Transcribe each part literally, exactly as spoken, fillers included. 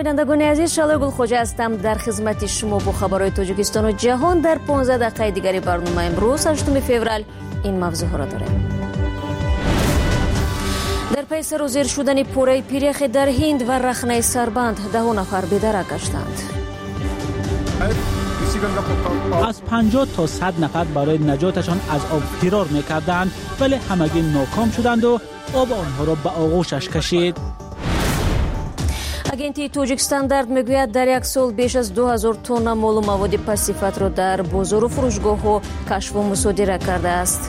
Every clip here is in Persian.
بینندگان عزیز، شالا گلخوجه هستم در خدمت شما با خبرهای تاجیکستان و جهان. در پانزده دقیقه دیگری برنامه امروز هشتم فوریه این موضوع را داریم. در پی سر و زیر شدن پوره پیریخ در هند و رخنه سربند ده نفر به درک گشتند. از پنجاه تا صد نفر برای نجاتشان از آب فرار میکردند، ولی همگی ناکام شدند و آب آنها را به آغوشش کشید. агенти Тоҷикстандард мегӯяд дар як сол беш аз ду ҳазор тонна молу маводи пастсифатро дар бозору фурӯшгоҳҳо кашфу мусодира кардааст.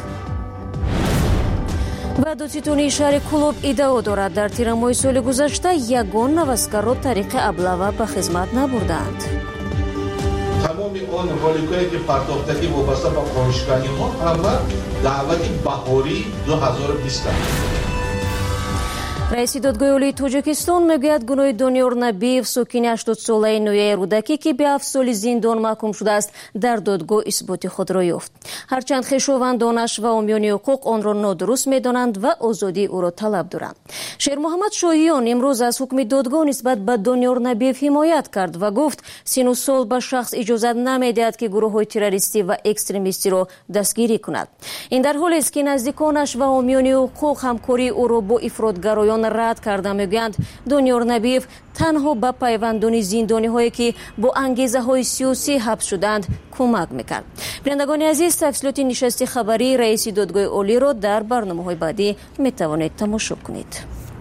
ва додситони шаҳри Кулоб иддао дорад, дар тирамоҳи соли гузашта ягон навазгарро тариқи аблава ба хизмат набурдаанд. тамоми он роликое ки партофтагӣ вобаста ба қонишканиҳо ҳама даъвати баҳории ду ҳазор бист аст. раиси додгоҳи олии Тоҷикистон мегӯяд гуноҳи Дониёр Набиев, сокини ҳаштод солаи ноҳияи Рӯдакӣ ки ба ҳафт соли зиндон маҳкум шудааст, дар додгоҳ исботи худро ёфт. ҳарчанд хешовандонаш ва омёни ҳуқуқ онро нодуруст медонанд ва озодии ӯро талаб доранд. Шермуҳаммад Шоҳиён имрӯз аз ҳукми додгоҳ нисбат ба Дониёр Набиев ҳимоят кард ва гуфт сину сол ба шахс иҷозат намедиҳад ки гурӯҳҳои террористӣ ва экстремистиро дастгирӣ кунад. ин дар ҳолест ки наздиконаш ва омёни ҳуқуқ ҳамкории ӯро бо ифротгароён рад карда мегӯянд Дониёр Набиев танҳо ба пайвандони зиндониҳое ки бо ангезаҳои сиёсӣ ҳабс шуданд кӯмак мекард. бинандагони азиз, тафсилоти нишасти хабарии раиси додгоҳи олиро дар барномаҳои баъдӣ метавонед тамошо кунед.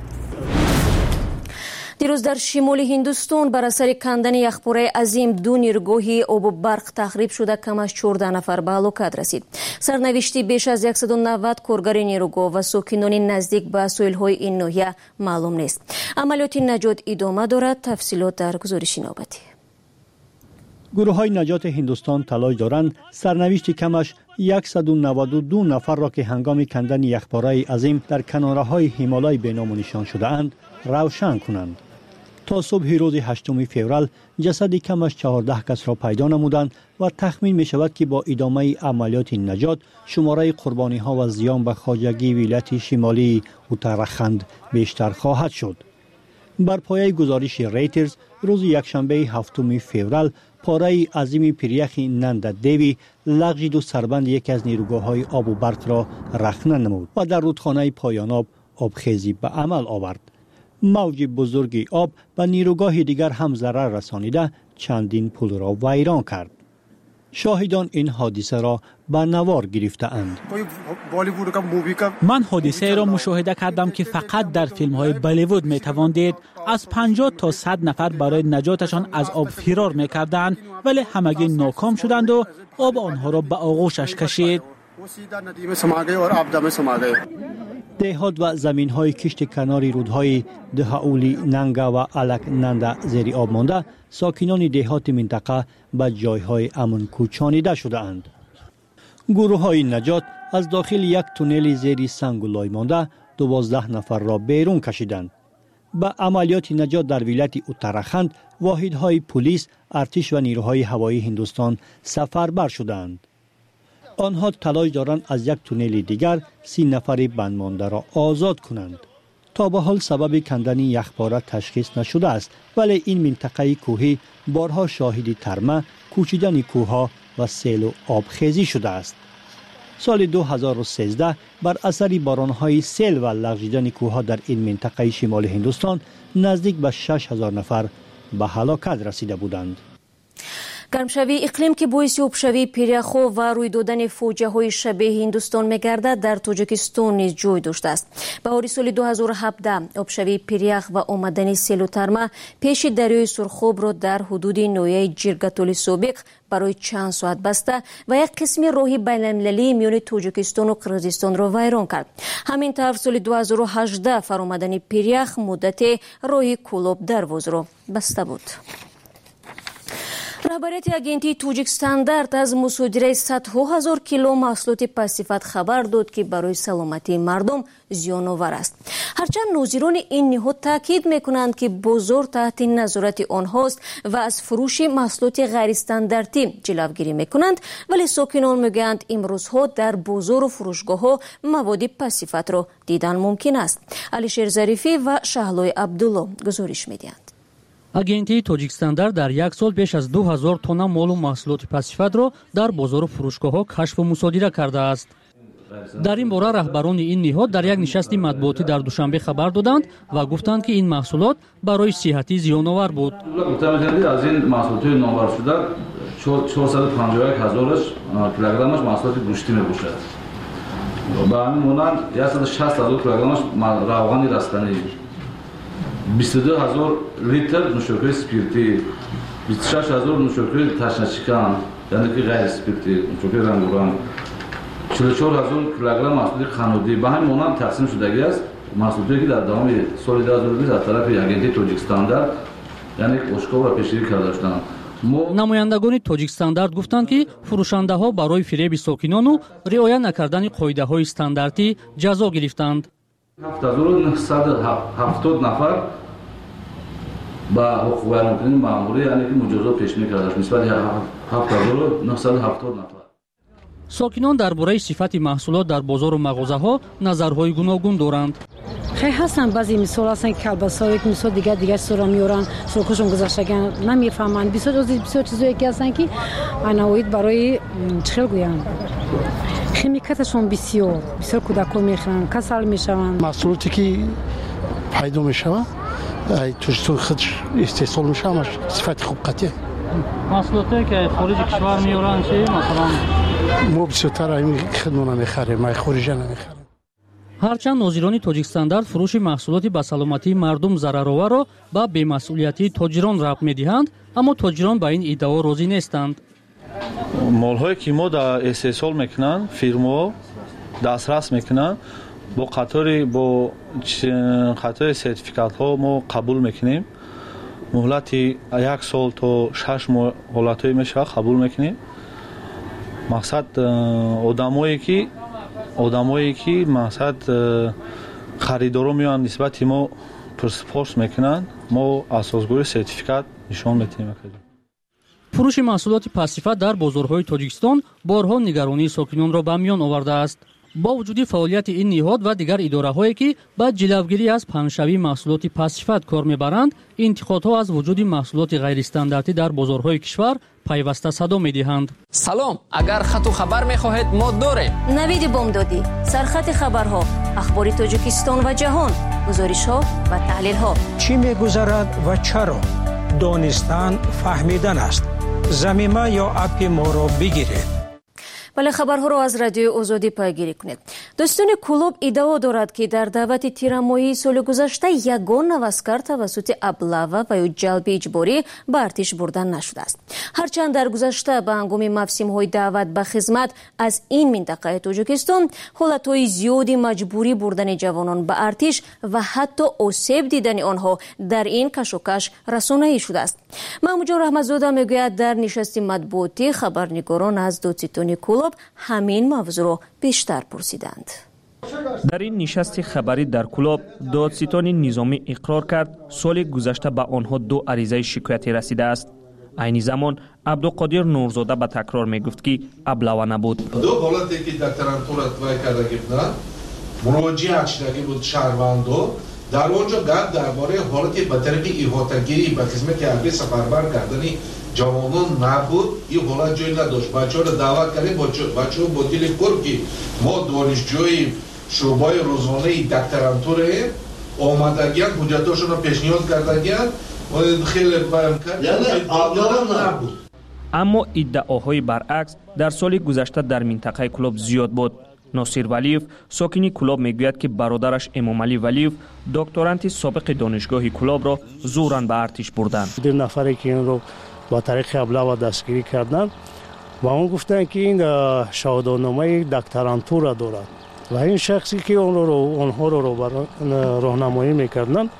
дирӯз дар шимоли Ҳиндустон бар асари кандани яхпораи азим ду ниргоҳи обу барқ тахриб шуда кам аз чордаҳ нафар ба ҳалокат расид. сарнавишти беш аз яксаду навад коргари нирӯгоҳ ва сокинони наздик ба соҳилҳои ин ноҳия маълум нест. амалиёти наҷот идома дорад. тафсилот дар гузориши навбатӣ. гурӯҳҳои наҷоти Ҳиндустон талош доранд сарнавишти камаш яксаду наваду ду нафарро ки ҳангоми кандани яхпораи азим дар канораҳои ҳимолои беному нишон шудаанд равшан кунанд. تا صبح روز هشتم فوریه جسد کمش چهارده کس را پیدا نمودند و تخمین می شود که با ادامه عملیات نجات شماره قربانی ها و زیان به خواجگی ولایت شمالی اتراخند بیشتر خواهد شد. بر پایه گزارش ریترز روز یکشنبه هفتم فوریه پاره عظیم پیریخ نند دیوی لغزید و سربند یک از نیروگاه‌های آب و برق را رخنه نمود و در رودخانه پایان آب آبخیزی به عمل آورد. موج بزرگی آب به نیروگاه دیگر هم ضرر رسانیده چندین پل را ویران کرد. شاهدان این حادثه را به نوار گرفته اند. من حادثه را مشاهده کردم که فقط در فیلم های بالیوود می توان دید. از پنجاه تا صد نفر برای نجاتشان از آب فرار می کردند، ولی همگی ناکام شدند و آب آنها را به آغوشش کشید. دهات و زمین های کشت کناری رودهای دهاولی ننگا و الک نندا زیر آب مانده، ساکنان دهات منطقه به جایهای امن کوچانیده شده اند. گروه های نجات از داخل یک تونل زیر سنگ و لای مانده دوازده نفر را بیرون کشیدند. با عملیات نجات در ولایت اتراخند واحدهای پلیس، ارتش و نیروهای هوایی هندوستان سفربر شدند. آنها تلاش دارند از یک تونل دیگر سی نفر بندمانده را آزاد کنند. تا به حال سبب کندن یخپاره تشخیص نشده است، ولی این منطقه کوهی بارها شاهد ترمه، کوچیدن کوهها و سیل و آبخیزی شده است. سال دو هزار و سیزده بر اثر بارانهای سیل و لغزیدن کوهها در این منطقه شمال هندوستان نزدیک به شش هزار نفر به هلاکت رسیده بودند. гармшавии иқлим ки боиси обшавии пиряхҳо ва рӯй додани фоҷиаҳои шабеҳи Ҳиндустон мегардад, дар Тоҷикистон низ ҷой доштааст. баҳори соли ду ҳазору ҳабдаҳ обшавии пирях ва омадани селу тарма пеши дарёи Сурхобро дар ҳудуди ноҳияи Ҷиргатоли собиқ барои чанд соат баста ва як қисми роҳи байналмилалии миёни Тоҷикистону Қирғизистонро вайрон кард. ҳамин тавр соли ду ҳазору ҳаждаҳ фаромадани пирях муддате роҳи Кулоб дарвозро баста буд. раҳбарияти агентии Тоҷикстандард аз мусодираи садҳо ҳазор кило маҳсулоти пастсифат хабар дод ки барои саломатии мардум зиёновар аст. ҳарчанд нозирони ин ниҳод таъкид мекунанд ки бозор таҳти назорати онҳост ва аз фурӯши маҳсулоти ғайристандартӣ ҷилавгирӣ мекунанд, вале сокинон мегӯянд имрӯзҳо дар бозору фурӯшгоҳҳо маводи пастсифатро дидан мумкин аст. Алишер Зарифӣ ва Шаҳлои Абдулло гузориш медиҳанд. агентии Тоҷикстандар дар як сол беш аз ду ҳазор тонна молу маҳсулоти пасифатро дар бозору фурӯшгоҳҳо кашфу мусодира кардааст. дар ин бора раҳбарони ин ниҳод дар як нишасти матбуотӣ дар душанбе хабар доданд ва гуфтанд, ки ин маҳсулот барои сиҳатӣ зиёновар буд. аз ин маҳсулотҳои номбаршуда чорсаду панҷоҳ як ҳазораш килограммаш маҳсулоти гӯштӣ мебошад. ба ҳамин монанд сад و шаст ҳазор килограммаш равғани растанӣ, бисту ду ҳазор литр нӯшокии спиртӣ, бисту шаш ҳазор нӯшокии ташначикан, яъне ки ғайри спиртӣ, нӯшокии рангоранг, чилу чор ҳазор килограмм маҳсулоти қаннодӣ ба ҳамин монанд тақсим шудагӣ аст. маҳсулоте ки дар давоми соли ду ҳазору бист аз тарафи агентии Тоҷикстандард яъне ошкор ва пешгирӣ карда шуданд. намояндагони Тоҷикстандард гуфтанд, ки фурӯшандаҳо барои фиреби сокинону риоя накардани қоидаҳои стандартӣ ҷазо гирифтанд. ҳафт ҳазору нӯҳсаду ҳафтод нафар ба ҳуқуқвайронкунии маъмурӣ яъне ки муҷозот пешбинӣ карда шуд нисбати ҳафт ҳазору нӯҳсаду ҳафтод нафар. сокинон дар бораи сифати маҳсулот дар бозору мағозаҳо назарҳои гуногун доранд. خیلی هستن بعضی مثال هستن که کلباسایی که مثال دیگه دیگه سورا میارن سرخوشون گذاشتن نمیفهمن بسیار از بسیار چیزایی که هستن که انواعید برای چخل گویم خمیکاتشون بسیار بسیار کودکان میخرن کسل میشون محصولاتی که پیدا میشوه توش تو خود استحصال میشه همش صفت خوب قطعه محصولاتی که خارج کشور میارن چی مثلا ما بسیارتر این خدمونه میخریم ما خارجه نمیخریم. ҳарчанд нозирони Тоҷикстандард фурӯши маҳсулоти ба саломатии мардум зарароварро ба бемасъулиятии тоҷирон рабт медиҳанд, аммо тоҷирон ба ин иддао розӣ нестанд. молҳое ки мо дар истеҳсол мекунанд фирмаҳо дастрас мекунанд бо қатори бо қатори сертификатҳо мо қабул мекунем. муҳлати як сол то шаш моҳ ҳолатҳое мешавад қабул мекунем. мақсад одамое ки одамое ки мақсад харидоро меоянд нисбати мо пурсипорс мекунанд, мо асосгои сертификат нишон метиҳем. фурӯши маҳсулоти пасифат дар бозорҳои Тоҷикистон борҳо нигаронии сокинонро ба миён овардааст. бо вуҷуди фаъолияти ин ниҳод ва дигар идораҳое ки ба ҷилавгирӣ аз паҳншавии маҳсулоти пасифат кор мебаранд, интиқодҳо аз вуҷуди маҳсулоти ғайристандартӣ дар бозорҳои кишвар пайваста садо медиҳанд. салом, агар хату хабар мехоҳед мо дорем. навиди бомдодӣ, сархати хабарҳо, ахбори Тоҷикистон ва ҷаҳон, гузоришҳо ва таҳлилҳо. чӣ мегузарад ва чаро? донистан фаҳмидан аст. замима ё апи моро бигиред. бале хабарҳоро аз радиои озодӣ пайгирӣ кунед. дӯстони клуб иддао дорад, ки дар даъвати тирамоҳии соли гузашта ягон навазкар тавассути аблава ва ё ҷалби иҷборӣ ба артиш бурда нашудааст. ҳарчанд дар гузашта ба ҳангоми мавсимҳои даъват ба хизмат аз ин минтақаи Тоҷикистон ҳолатҳои зиёди маҷбурӣ бурдани ҷавонон ба артиш ва ҳатто осеб дидани онҳо дар ин кашокаш расонаӣ шудааст. маҳмуҷон раҳматзода мегӯяд, дар нишасти матбуотӣ хабарнигорон аз додситони клуб ҳамин мавзӯъро бештар пурсиданд. дар ин нишасти хабарӣ дар Кулоб додситони низомӣ иқрор кард соли гузашта ба онҳо ду аризаи шикоятӣ расидааст. айни замон Абдуқодир Нурзода ба такрор мегуфт, ки аблава набуд. ду ҳолате ки докторантура твай кардаги буданд муроҷиат шудагӣ буд шаҳрвандо дар он ҷо гап дар бораи ҳолати ба тарафи иҳотагирӣ ба хизмати ҳарбӣ сафарбар кардани ҷавонон набуд. ин ҳолат ҷой надошт. бачаҳоро даъват кардем, бачаҳо бо дили пур ки мо донишҷӯи шӯъбаи рӯзонаи докторантураем омадагианд, ҳуҷҷатҳошонро пешниҳод кардагианд, хеле баён кард. аммо иддаоҳои баръакс дар соли гузашта дар минтақаи Кулоб зиёд буд. носир Валиев сокини Кулоб мегӯяд, ки бародараш Эмомалӣ Валиев докторанти собиқи донишгоҳи Кулобро зӯран ба артиш бурданд. ду нафаре ки инро ба тариқи аблава дастгирӣ карданд ва он гуфтанд ки ин шаҳодатномаи докторантура дорад ва ин шахсе ки онҳоро роҳнамоӣ мекарданд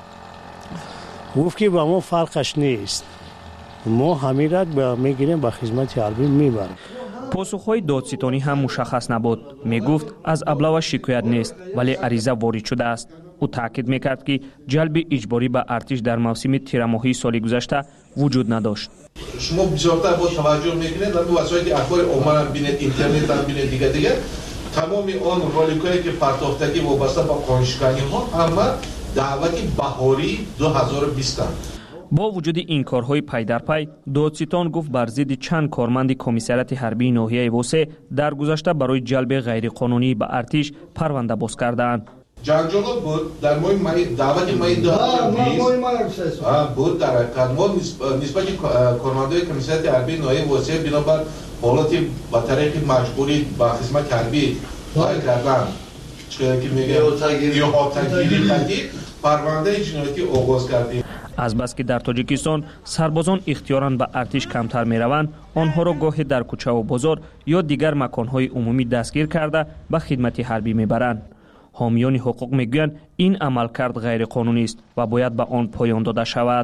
гуфт ки ба мо фарқаш нест, мо ҳамира мегирем ба хизмати ҳарбӣ мебарем. посухҳои додситонӣ ҳам мушаххас набуд. мегуфт аз аблава шикоят нест, вале ариза ворид шудааст. ӯ таъкид мекард, ки ҷалби иҷборӣ ба артиш дар мавсими тирамоҳии соли гузашта вуҷуд надошт. шумо бисёртар бо таваҷҷӯҳ мекунед, дар васоити ахбори оммаам бинед, интернетам бинед, дига дига тамоми он роликое ки партофтагӣ вобаста ба қонишканиҳо ҳама даъвати баҳории ду ҳазору бистанд. با وجود این کارهای پی در پی، دادستان گفت بر ضد چند کارمند کمیساریات حربی ناحیه وسه در گذشته برای جلب غیرقانونی به ارتش پرونده باز کردند. جنجال بود در ماه مای دعوت مای بیست بود در کانون نسبت کارمندان کمیساریات حربی ناحیه وسه بنابر حالت با طریق مجبوری با خدمت حربی کردن که میگه احاطه‌گیری کردید پرونده جنایتی آغاز کردیم. از بس که در تاجیکستان سربازان اختیاراً به ارتش کمتر میروند، آنها را گاهی در کوچه و بازار یا دیگر مکانهای عمومی دستگیر کرده به خدمت حربی میبرند. حامیان حقوق میگویند این عملکرد غیر قانونی است و باید به آن پایان داده شود.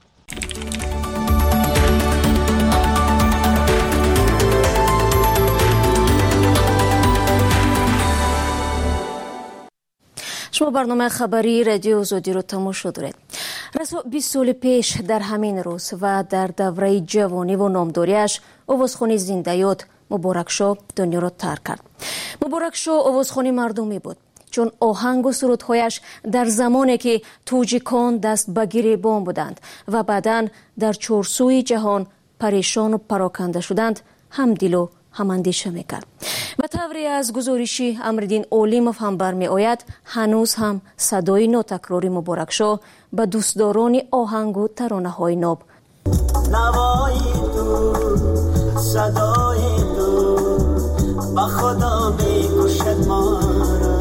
شما برنامه خبری رادیو آزادی رو تماشا دارید. رسا بیست سال پیش در همین روز و در دوره جوانی و نامداریش آوازخوانی زنده‌یاد مبارک شاه دنیا را ترک کرد. مبارک شاه آوازخوانی مردمی بود، چون آهنگ و سرودهایش در زمانی که توجیکان دست به گریبان بودند و بعداً در چارسوی جهان پریشان و پراکنده شدند هم دل و هم اندیشه میکرد. و طوری از گزارشی امرالدین اولیموف هم برمی آید هنوز هم صدای ناتکراری مبارک شاه به دوستداران آهنگ و ترانه های ناب نوای تو صدای تو با خدا میکشد ما را.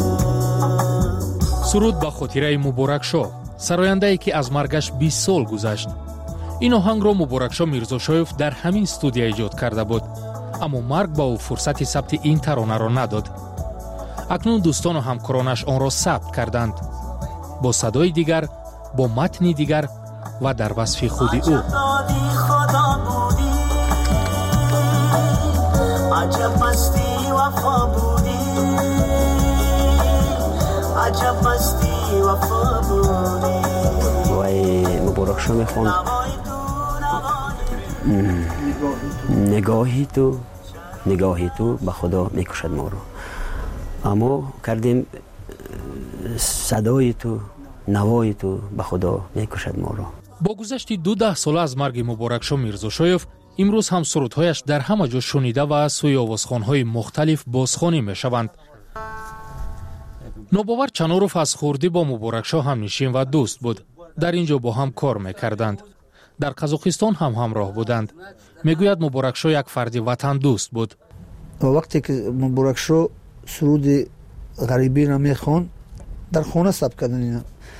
سرود به خاطره مبارک شاه، سراینده ای که از مرگش بیست سال گذشت. این آهنگ را مبارک شاه میرزاشایف در همین استودیو ایجاد کرده بود، اما مرگ با او فرصت ثبت این ترانه را نداد. اکنون دوستان و همکارانش آن را ثبت کردند، با صدای دیگر، با متنی دیگر و در وصف خودی او. عجب مستی وفا بودی، عجب مستی وفا بودی. وای مبارک شاه میخوند نگاهی تو نگاهی تو به خدا میکشد ما رو، اما کردیم صدای تو نوای تو به خدا میکشد ما رو. با گذشت دو ده ساله از مرگ مبارک شاه میرزاشایف، امروز هم سرودهایش در همه جا شنیده و از سوی آوازخوان‌های مختلف بازخوانی میشوند. نوباور چناروف از خوردی با مبارک شاه هم نشین و دوست بود. در اینجا با هم کار میکردند. در قزاقستان هم همراه بودند. میگوید مبارک شاه یک فرد وطن دوست بود. وقتی که مبارک شاه سرود غریبی را میخوان، در خانه ثبت کردن اینا.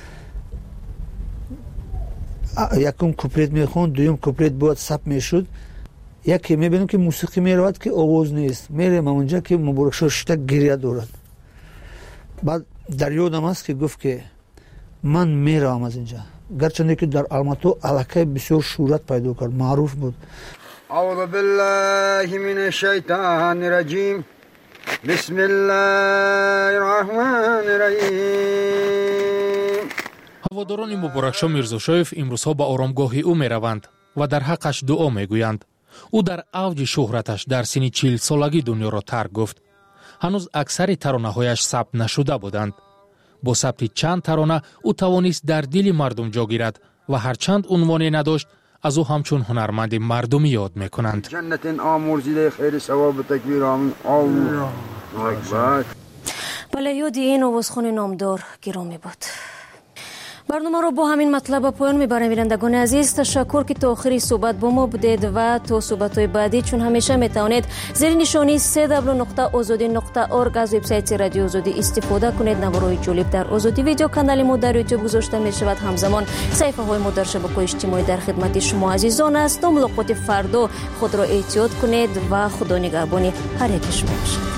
یکم کوپلیت میخوان، دویم کوپلیت بود ثبت میشد. یکی میبینم که موسیقی میرود که آواز نیست، میرم اونجا که مبارک شاه شتک گریه دارد. بعد در یادم است که گفت که من میرم از اینجا، گرچه که در الماتو علاقه بسیار شهرت پیدا کرد، معروف بود. اعوذ بالله من الشیطان الرجیم بسم الله الرحمن الرحیم. هواداران مبارک شاه میرزاشایف امروزها به آرامگاه او میروند و در حقش دعا میگویند. او در اوج شهرتش در سن چهل سالگی دنیا را ترک گفت. هنوز اکثر ترانه‌هایش ثبت نشده بودند. با ثبت چند ترانه او توانست در دل مردم جا گیرد و هرچند عنوانی نداشت، از او همچون هنرمند مردمی یاد میکنند. جنت آمرزیده خیر ثواب تکبیر آمین. الله اکبر. بله، یاد این آوازخوان نامدار گرامی بود. برنامه رو با همین مطلب پایان میبرم. بینندگان عزیز، تشکر که تا آخری صحبت با ما بودید و تا صحبت‌های بعدی چون همیشه میتوانید زیر نشانی سه دبلیو نقطه آزادی نقطه اورگ از وبسایت رادیو آزادی استفاده کنید. نوارهای جالب در آزادی ویدیو کانال ما در یوتیوب گذاشته میشود. همزمان صفحه های ما در شبکه‌های اجتماعی در خدمت شما عزیزان است. تا ملاقات فردا خود را احتیاط کنید و خدا نگهبان هر یک شما باشد.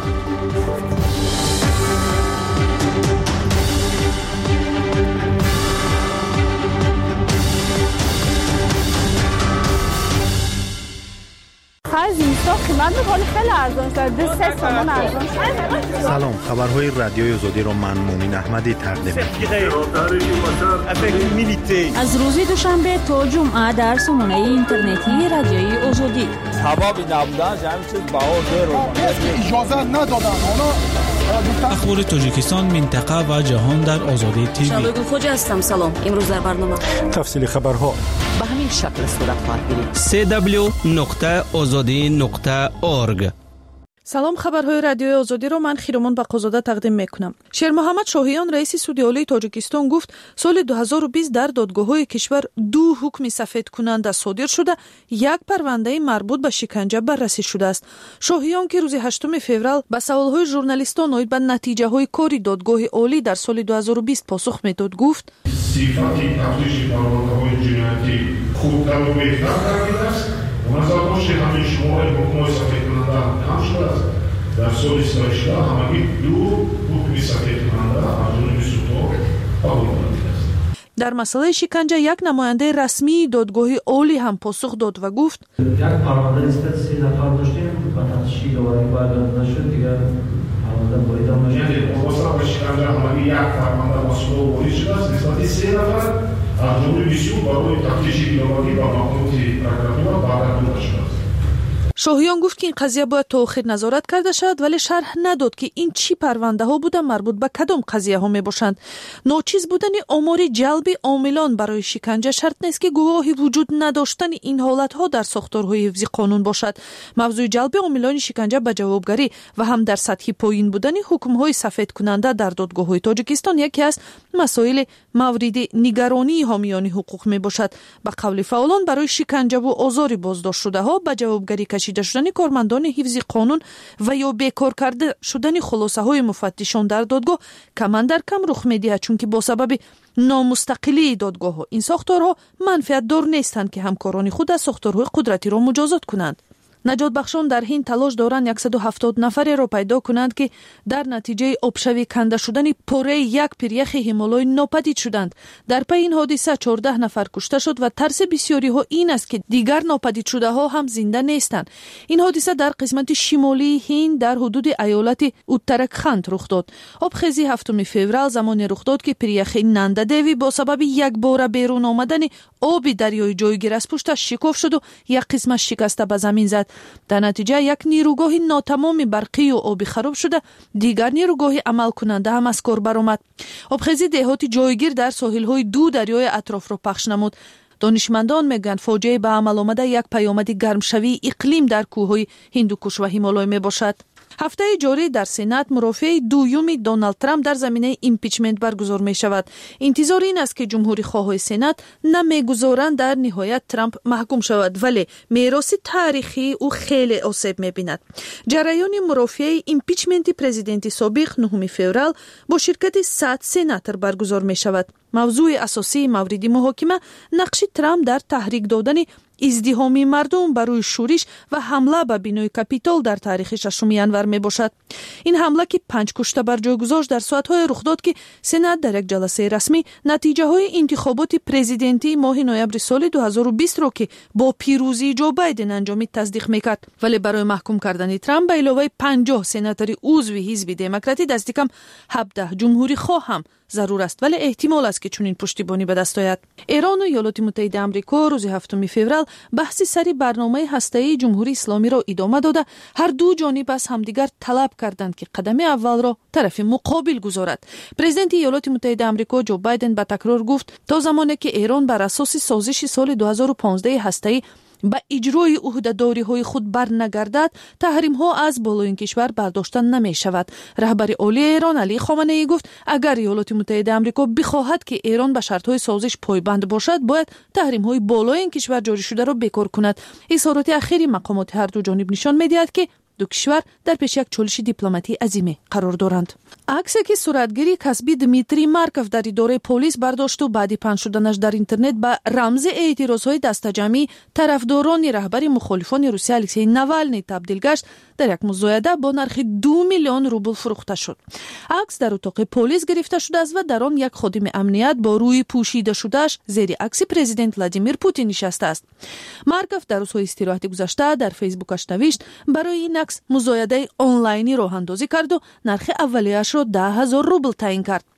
زیستا قیمت میکنه خیلی ارزان شده، سه تومن ارزان شده. سلام، خبرهای رادیوی آزادی را من مومن احمدی تقدیم می‌کنم. از روز دوشنبه تا جمعه در سامانه اینترنتی رادیوی آزادی. کبابی نبودن همین چیز بهار رو اجازه ندادن. اونا اخبار تاجیکستان، منطقه و جهان در آزادی تیوی. شبگون خوجه هستم. سلام. امروز در برنامه تفصیل خبرها به همین شکل صورت خواهد گرفت. دبلیو دبلیو دبلیو نقطه آزادی نقطه اورگ. سلام، خبرهای رادیوی آزادی رو من خیرمان بقازاده تقدیم میکنم. شیر محمد شاهیان رئیس سودی عالی تاجیکستان گفت سال دو هزار و بیست در دادگاه‌های کشور دو حکم سفید کننده صادر شده، یک پرونده مربوط به شکنجه بررسی شده است. شاهیان که روز هشتم فوریه به سوالهای ژورنالیستان اوید به نتیجه‌های کاری دادگاه عالی در سال دو هزار و بیست پاسخ میداد گفت صفتی تفتیش پرونده‌های جنایتی خوبتر و بهتر است. منظر باشه همین شمار حکم‌های سفید کننده کم شده است. در سال سایشده همگی دو حکم سفید کننده از جانب سلطان قبول کننده است. در مسئله شکنجه یک نماینده رسمی دادگاه عالی هم پاسخ داد و گفت یک پرونده نسبت سه نفر داشتیم و تشکیل آوری باید نشد دیگر پرونده باید هم نشد. یعنی واسه به شکنجه همگی یک پرونده مسئول آوری شده است نسبت سه نفر از جمله بیست برای تفتیش ایلاوی و مقامات پروکراتور برگردانده شده است. شاهیان گفت که این قضیه باید تا آخر نظارت کرده شد، ولی شرح نداد که این چی پرونده ها بوده، مربوط به کدام قضیه ها می باشند. ناچیز بودن آمار جلب عاملان برای شکنجه شرط نیست که گواهی وجود نداشتن این حالت ها در ساختارهای حفظی قانون باشد. موضوع جلب عاملان شکنجه به جوابگری و هم در سطح پایین بودن حکم های سفید کننده در دادگاه های تاجیکستان یکی از مسائل مورد نگرانی حامیان حقوق می باشد. به قول فعالان برای شکنجه و آزار بازداشت شده ها به جوابگری کشیده شدن کارمندان حفظ قانون و یا بیکار کرده شدن خلاصه های مفتشان در دادگاه کمان در کم رخ می‌دهد، چون که با سبب نامستقلی دادگاه ها این ساختارها منفعت دار نیستند که همکاران خود از ساختارهای قدرتی را مجازات کنند. نجات بخشان در هند تلاش دارند صد و هفتاد نفر را پیدا کنند که در نتیجه آبشوی کنده شدن پاره یک پیریخ هیمالای ناپدید شدند. در پی این حادثه چهارده نفر کشته شد و ترس بسیاری ها این است که دیگر ناپدید شده ها هم زنده نیستند. این حادثه در قسمت شمالی هند در حدود ایالت اتراکخند رخ داد. آبخیزی هفتم فوریه زمان رخ داد که پیریخ نندا دیوی با سبب یک بار بیرون آمدن آب دریای جایگیر از پشتش شکاف شد و یک قسمش شکسته به زمین زد. در نتیجه یک نیروگاه ناتمام برقی و آبی خراب شده، دیگر نیروگاه عمل کننده هم از کار برآمد. آبخیزی دهات جایگیر در ساحل‌های دو دریای اطراف را پخش نمود. دانشمندان میگن فاجعه به عمل آمده یک پیامد گرمشوی اقلیم در کوههای هندوکش و هیمالای می باشد. هفته جاری در سنات مرافعه دوم دونالد ترامپ در زمینه ایمپیچمنت برگزار می شود. انتظار این است که جمهوری خواهای سنات نمیگذارند در نهایت ترامپ محکوم شود، ولی میراث تاریخی او خیلی آسیب می بیند. جریان مرافعه ایمپیچمنت پرزیدنت سابق نهم فوریه با شرکت صد سناتور برگزار می شود. موضوع اساسی مورد محاکمه نقش ترامپ در تحریک دادن ازدحام مردم برای شورش و حمله به بنای کاپیتال در تاریخ ششم ژانویه می باشد. این حمله که پنج کشته بر جای گذاشت در ساعت‌های رخ داد که سنات در یک جلسه رسمی نتیجه های انتخابات پرزیدنتی ماه نوامبر سال دو هزار و بیست را که با پیروزی جو بایدن انجامید تصدیق میکرد، ولی برای محکوم کردن ترامپ به علاوه پنجاه سناتور عضو حزب دموکراتی دست کم هفده جمهوری خواه هم ضرور است، ولی احتمال است که چنین پشتیبانی به دست آید. ایران و ایالات متحده آمریکا روز هفتم فوریه بحث سری برنامه هسته‌ای جمهوری اسلامی را ادامه داده، هر دو جانب از همدیگر طلب کردند که قدم اول را طرف مقابل گذارد. پرزیدنت ایالات متحده آمریکا جو بایدن به تکرار گفت تا زمانی که ایران بر اساس سازش سال دو هزار و پانزده هسته‌ای با اجرای عهده‌داری های خود برنگردد، تحریم ها از بالای کشور برداشته نمی شود. رهبر عالی ایران علی خامنه ای گفت اگر ایالات متحده آمریکا بخواهد که ایران به شرط های سازش پایبند باشد، باید تحریم های بالای این کشور جاری شده را بیکار کند. اظهارات اخیری مقامات هر دو جانب نشان می‌دهد که دو کشور در پیش یک چالش دیپلماتی عظیمی قرار دارند. عکسی که صورتگیری کسبی دمیتری مارکوف در اداره پلیس برداشت و بعدی پخش شدنش در اینترنت به رمز اعتراضهای دسته‌جمعی طرفداران رهبر مخالفان روسیه الکسی ناوالنی تبدیل گشت، در یک مزایده با نرخ دو میلیون روبل فروخته شد. عکس در اتاق پلیس گرفته شده است و در آن یک خادم امنیت با روی پوشیده شدهش زیر عکس پرزیدنت ولادیمیر پوتین نشسته است. مارکوف در روزهای استراحت گذشته در فیسبوکش نوشت برای این عکس مزایده آنلاینی راه اندازی کرد و نرخ اولیه‌اش را ده هزار روبل تعیین کرد.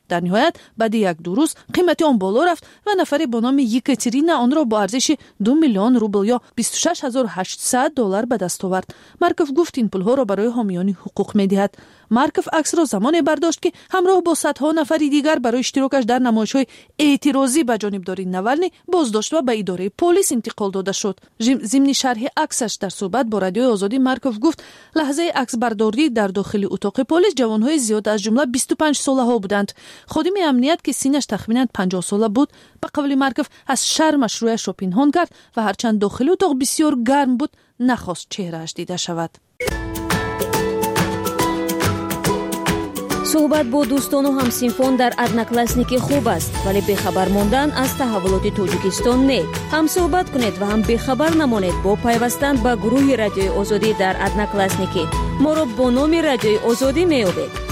در نهایت بعد یک دو روز قیمت آن بالا رفت و نفری با نام یکاترینا آن را با ارزش دو میلیون روبل یا بیست و شش هزار و هشتصد دلار به دست آورد. مارکوف گفت این پولها را برای حامیان حقوق می‌دهد. مارکوف عکس را زمانی برداشت که همراه با صدها نفری دیگر برای اشتراکش در نمایش‌های اعتراضی به جانبداری نوالنی بازداشت و به اداره پلیس انتقال داده شد. ضمن شرح عکسش در صحبت با رادیوی آزادی مارکوف گفت لحظه عکس برداری در داخل اتاق پلیس جوان‌های زیاد از جمله بیست و پنج ساله‌ها بودند. خادم امنیت که سینش تخمیناً پنجاه ساله بود به قول مارکوف از شرمش رویش را پنهان کرد و هرچند داخل اتاق بسیار گرم بود نخواست چهرهش دیده شود. صحبت با دوستان و همسینفان در ادناکلاسنیکی خوب است ولی بخبر ماندن از تحولات تاجیکستان نه. هم صحبت کنید و هم بخبر نمانید با پیوستن به گروه رادیوی آزادی در ادناکلاسنیکی. ما را با نام رادیوی آزادی می‌یابید.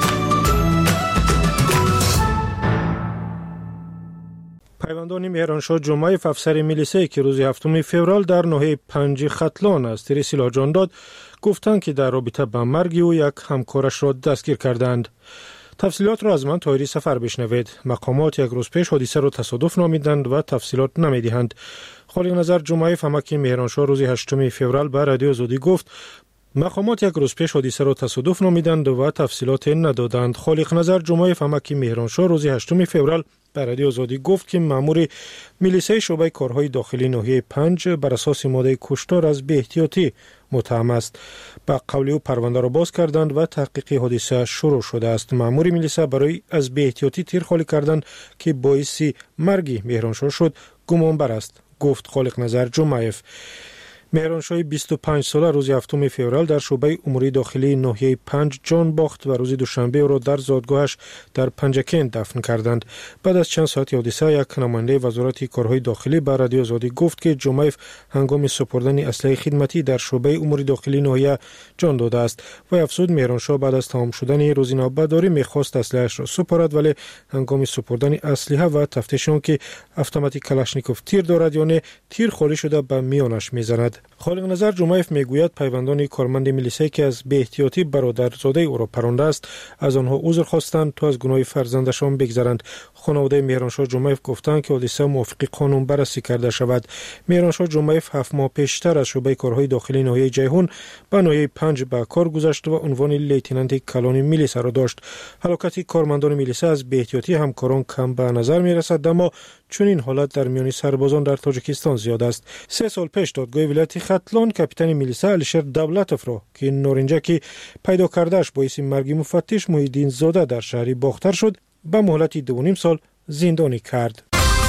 پیوندان مهرانشاه جمعیف افسر میلیسه که روز هفتم فوریه در ناحیه پنج ختلان از تیر سلاح جان داد گفتند که در رابطه با مرگ او یک همکارش را دستگیر کردند. تفصیلات را از من طاهری سفر بشنوید. مقامات یک روز پیش حادثه را تصادف نامیدند و تفصیلات نمیدهند. خالق نظر جمعیف امکی مهرانشاه روز هشتم فوریه به رادیو آزادی گفت مقامات یک روز پیش حادثه را تصادف نامیدند و تفصیلات ندادند. خالق نظر جمعیف امکی مهرانشاه روز هشتم فوریه به رادیو آزادی گفت که مأمور میلیسه شعبه کارهای داخلی ناحیه پنج بر اساس ماده کشتار از بی‌احتیاطی متهم است. با قول او پرونده را باز کردند و تحقیق حادثه شروع شده است. مأمور میلیسه برای از بی‌احتیاطی تیر خالی کردن که باعث مرگ مهرانشاه شد گمانبر است، گفت خالق نظر جمعیف. مهرانشاه بیست و پنج ساله روز هفتم فوریه در شعبه امور داخلی ناحیه پنج جان باخت و روز دوشنبه او را در زادگاهش در پنجکین دفن کردند. بعد از چند ساعت حادثه یک نماینده وزارت کارهای داخلی به رادیو آزادی گفت که جمعیف هنگام سپردن اسلحه خدمتی در شعبه امور داخلی ناحیه جان داده است و افزود مهرانشاه بعد از تمام شدن روز نوبتداری میخواست اسلحه‌اش را سپارد ولی هنگام سپردن اسلحه و تفتیش آن که اتوماتیک کلاشنیکوف تیر دارد یا نه تیر خالی شده به میانش میزند. خالق نظر جمعیف میگوید پیوندان کارمند میلیسه که از بی‌احتیاطی برادرزاده او را پرانده است از آنها عذر خواستند تا از گناه فرزندشان بگذرند. خانواده مهرانشاه جمعیف گفتند که حادثه موافق قانون بررسی کرده شود. مهرانشاه جمعیف هفت ماه پیشتر از شعبه کارهای داخلی ناحیه جیهون به ناحیه پنج به کار گذشت و عنوان لیتنانت کلان میلیسه را داشت. هلاکت کارمندان میلیسه از بی‌احتیاطی همکاران کم به نظر میرسد، اما چون این حالت در میان سربازان در تاجیکستان زیاد است. سه سال پیش دادگاه ولایت ختلان کاپیتان میلیسه علیشر دولتوف را که نارنجکی پیدا کردهش باعث مرگ مفتش محیدین زاده در شهری باختر شد به مهلت دو و نیم سال زندانی کرد.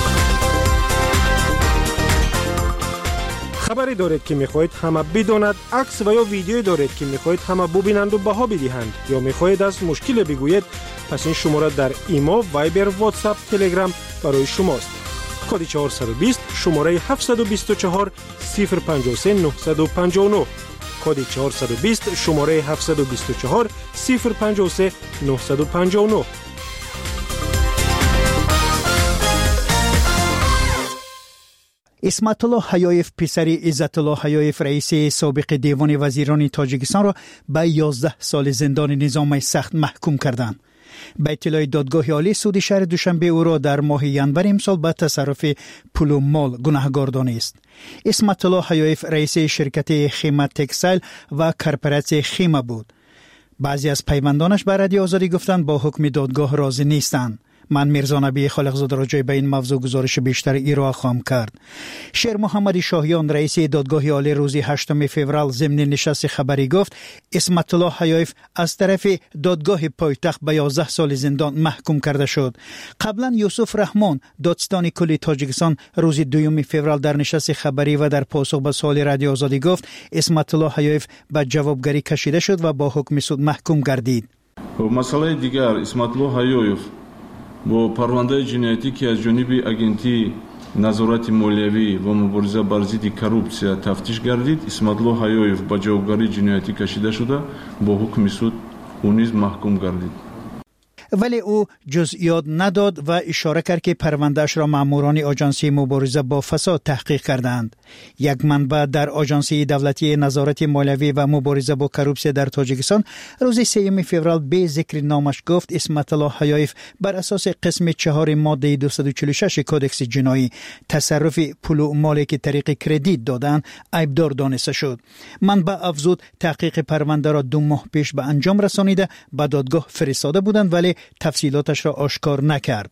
خبری دارید که میخواهید همه بداند، عکس و یا ویدیویی دارید که میخواهید همه ببینند و بها بدهند، یا میخواهید از مشکل بگویید، پس این شماره در ایما، وایبر، واتساپ، تلگرام برای شماست. کد چهارصد و بیست شماره هفتصد و بیست و چهار صفر پنجاه و سه نهصد و پنجاه و نه. کد چهارصد و بیست شماره هفتصد و بیست و چهار صفر پنجاه و سه نهصد و پنجاه و نه. اسمت الله حیایف پسری عزت الله حیایف رئیس سابق دیوان وزیران تاجیکستان را به یازده سال زندان نظامی سخت محکوم کردند. به اطلاع دادگاه عالی سود شهر دوشنبه او را در ماه ینور امسال به تصرف پول و مال گناهکار دانست. اسمت الله حیایف رئیس شرکت خیمه تکسایل و کارپوراسیون خیمه بود. بعضی از پیوندانش به رادیو آزادی گفتند با حکم دادگاه راضی نیستند. من میرزا نبی خالقزاده راجع به این موضوع گزارش بیشتر ایرا خواهم کرد. شیر محمد شاهیان رئیس دادگاه عالی روز هشتم فوریه ضمن نشست خبری گفت اسمت الله حیایف از طرف دادگاه پایتخت به یازده سال زندان محکوم کرده شد. قبلا یوسف رحمان دادستان کلی تاجیکستان روز دوم فوریه در نشست خبری و در پاسخ به سوال رادیو آزادی گفت اسمت الله حیایف به جوابگری کشیده شد و با حکم سود محکوم گردید. مسئله دیگر اسمت الله حیایف با پرونده جنایتی که از جانب اگنتی نظارت مالیوی و مبارزه بر ضد کروپسیا تفتیش گردید، اسمت الله حیایف به جوابگری جنایتی کشیده شده با حکم سود او نیز محکوم گردید. ولی او جزئیات نداد و اشاره کرد که پروندهش را ماموران آژانسی مبارزه با فساد تحقیق کردند. یک منبع در آژانسی دولتی نظارت مالیوی و مبارزه با کروپسیون در تاجیکستان روز سوم فوریه به ذکر نامش گفت اسمت الله حیایف بر اساس قسم چهار ماده دویست و چهل و شش کدکس جنایی تصرف پول و مالی که طریق کردیت دادن عیبدار دانسته شد. منبع افزود تحقیق پرونده را دو ماه پیش به انجام رسانیده به دادگاه فرستاده بودند ولی تفصیلاتش را آشکار نکرد.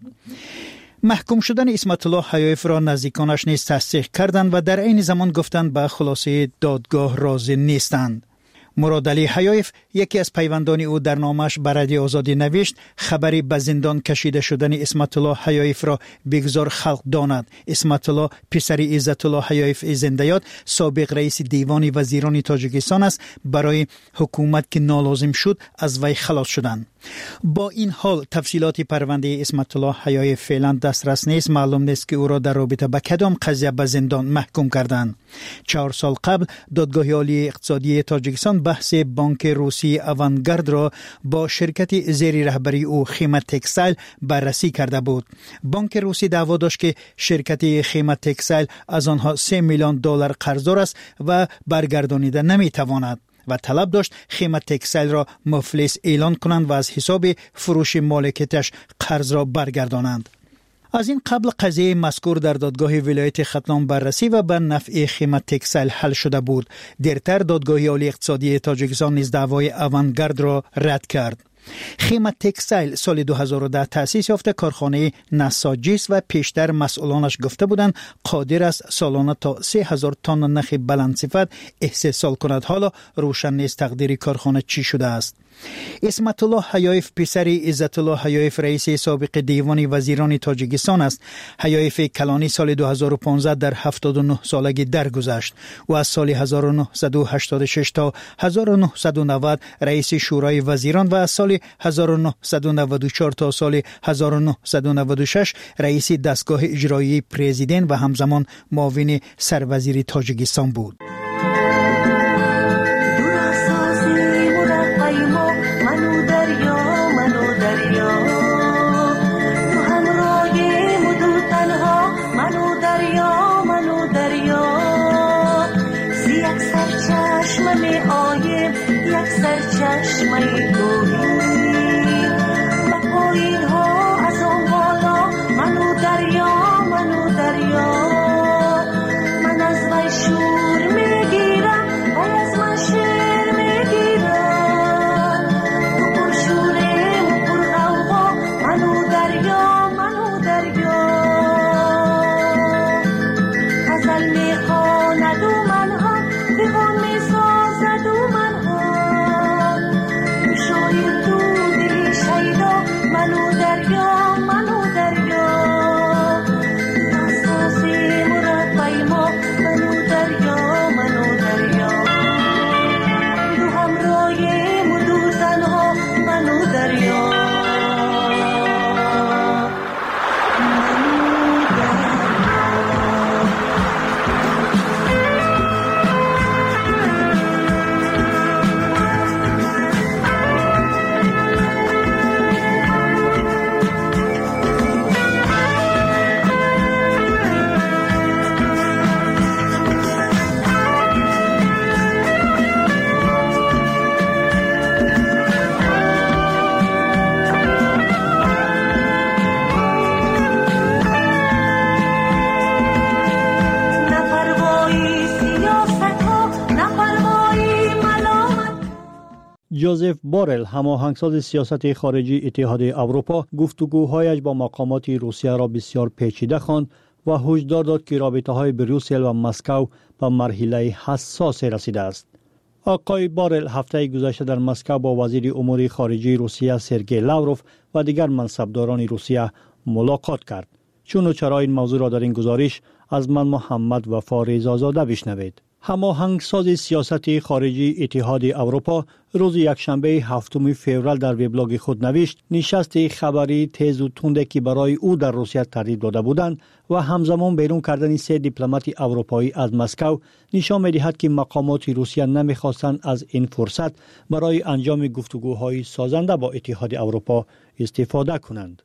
محکوم شدن اسمت الله حیایف را نزدیکانش نیز تصدیق کردند و در عین زمان گفتند به خلاصه دادگاه راضی نیستند. مراد علی حیایف یکی از پیوندان او در نامش بر رادیو آزادی نوشت خبری به زندان کشیده شدن اسمت الله حیایف را بگذار خلق داند. اسمت الله پسر عزت الله حیایف زنده‌یاد سابق رئیس دیوان وزیران تاجیکستان است. برای حکومت که نالازم شد از وی خلاص شدند. با این حال تفصیلات پرونده اسمت الله حیایف فعلا دسترس نیست. معلوم نیست که او را در رابطه با کدام قضیه به زندان محکوم کردند. چهار سال قبل دادگاه عالی اقتصادی تاجیکستان بحث بانک روسی اوانگارد را با شرکت زیر رهبری او خیمه تکستایل بررسی کرده بود. بانک روسی دعوا داشت که شرکت خیمه تکستایل از آنها سه میلیون دلار قرضدار است و برگردانیده نمیتواند و طلب داشت خیمه تکستایل را مفلس اعلان کنند و از حساب فروش مالکیتش قرض را برگردانند. از این قبل قضیه مذکور در دادگاه ولایت ختلان بررسی و به نفع خیمه تکستایل حل شده بود. دیرتر دادگاه عالی اقتصادی تاجیکستان نیز دعوای اوانگارد را رد کرد. خیمه تکستایل سال دو هزار و ده تأسیس یافته کارخانه نساجی است و پیشتر مسئولانش گفته بودند قادر است سالانه تا سه هزار تن نخ بلند صفت استحصال کند. حالا روشن نیست تقدیر کارخانه چی شده است. اسمت الله حیایف پسر عزت الله حیایف رئیس سابق دیوان وزیران تاجیکستان است. حیایف کلانی سال دو هزار و پانزده در هفتاد و نه سالگی درگذشت و از سال هزار و نهصد و هشتاد و شش تا هزار و نهصد و نود رئیس شورای وزیران و از سال هزار و نهصد و نود و چهار تا سال هزار و نهصد و نود و شش رئیس دستگاه اجرایی پرزیدنت و همزمان معاون سروزیر تاجیکستان بود. جوزف بورل هماهنگساز سیاست خارجی اتحاد اروپا گفتگوهایش با مقامات روسیه را بسیار پیچیده خواند و هشدار داد که رابطه‌های بروسل و مسکو به مرحله حساس رسیده است. آقای بورل هفته گذشته در مسکو با وزیر امور خارجه روسیه سرگئی لاوروف و دیگر منصبداران روسیه ملاقات کرد. چون و چرا این موضوع را در این گزارش از من محمد وفا رضازاده بشنوید. هماهنگساز سیاست خارجی اتحاد اروپا روز یکشنبه هفتم فوریه در وبلاگ خود نوشت نشست خبری تیز و تنده که برای او در روسیه ترتیب داده بودند و همزمان بیرون کردن سه دیپلمات اروپایی از مسکو نشان می‌دهد که مقامات روسیه نمی‌خواستند از این فرصت برای انجام گفتگوهای سازنده با اتحاد اروپا استفاده کنند.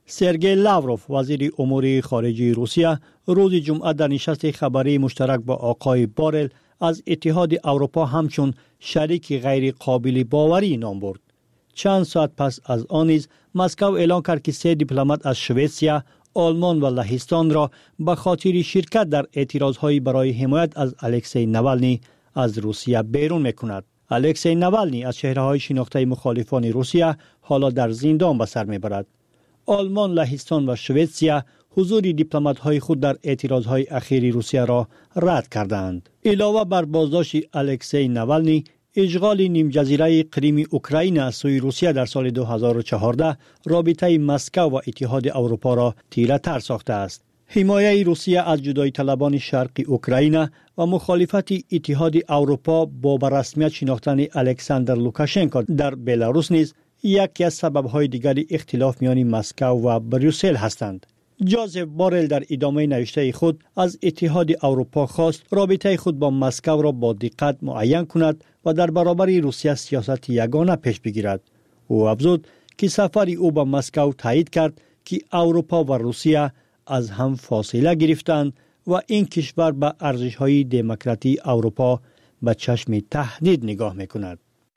سرگئی لاوروف وزیر امور خارجه روسیه روز جمعه در نشست خبری مشترک با آقای بارل از اتحاد اروپا همچون شریک غیر قابل باوری نام برد. چند ساعت پس از آن نیز مسکو اعلام کرد که سه دیپلمات از سوئیسیا، آلمان و لهستان را به خاطر شرکت در اعتراضهای برای حمایت از الکسی نوالنی از روسیه بیرون میکند. الکسی نوالنی از چهره‌های شناخته مخالفان روسیه حالا در زندان به سر میبرد. آلمان، لهستان و سوئیسیا حضور دیپلمات‌های خود در اعتراضهای اخیر روسیه را رد کردند. علاوه بر بازداشت الکسی نوالنی، اشغال نیم جزیره کریم اوکراین از سوی روسیه در سال دو هزار و چهارده رابطه مسکو و اتحاد اروپا را تیره تر ساخته است. حمایه روسیه از جدایی طلبان شرق اوکراین و مخالفت اتحاد اروپا با به رسمیت شناختن الکساندر لوکاشنکو در بلاروس نیز یکی از سبب‌های دیگر اختلاف میان مسکو و بروسل هستند. جوزف بارل در ادامه نوشته خود از اتحاد اروپا خواست رابطه خود با مسکو را با دقت معین کند و در برابر روسیه سیاست یگانه پیش بگیرد. او افزود که سفر او به مسکو تایید کرد که اروپا و روسیه از هم فاصله گرفتند و این کشور به ارزش‌های دموکراسی اروپا به چشم تهدید نگاه می‌کند.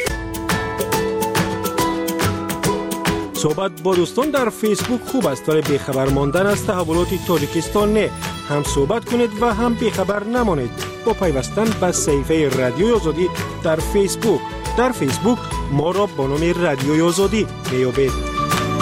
صحبت با دوستان در فیسبوک خوب است ولی بیخبر ماندن از تحولات تاجیکستان نه. هم صحبت کنید و هم بیخبر نمانید با پیوستن به صفحه رادیوی آزادی در فیسبوک. در فیسبوک ما را با نام رادیوی آزادی میابید.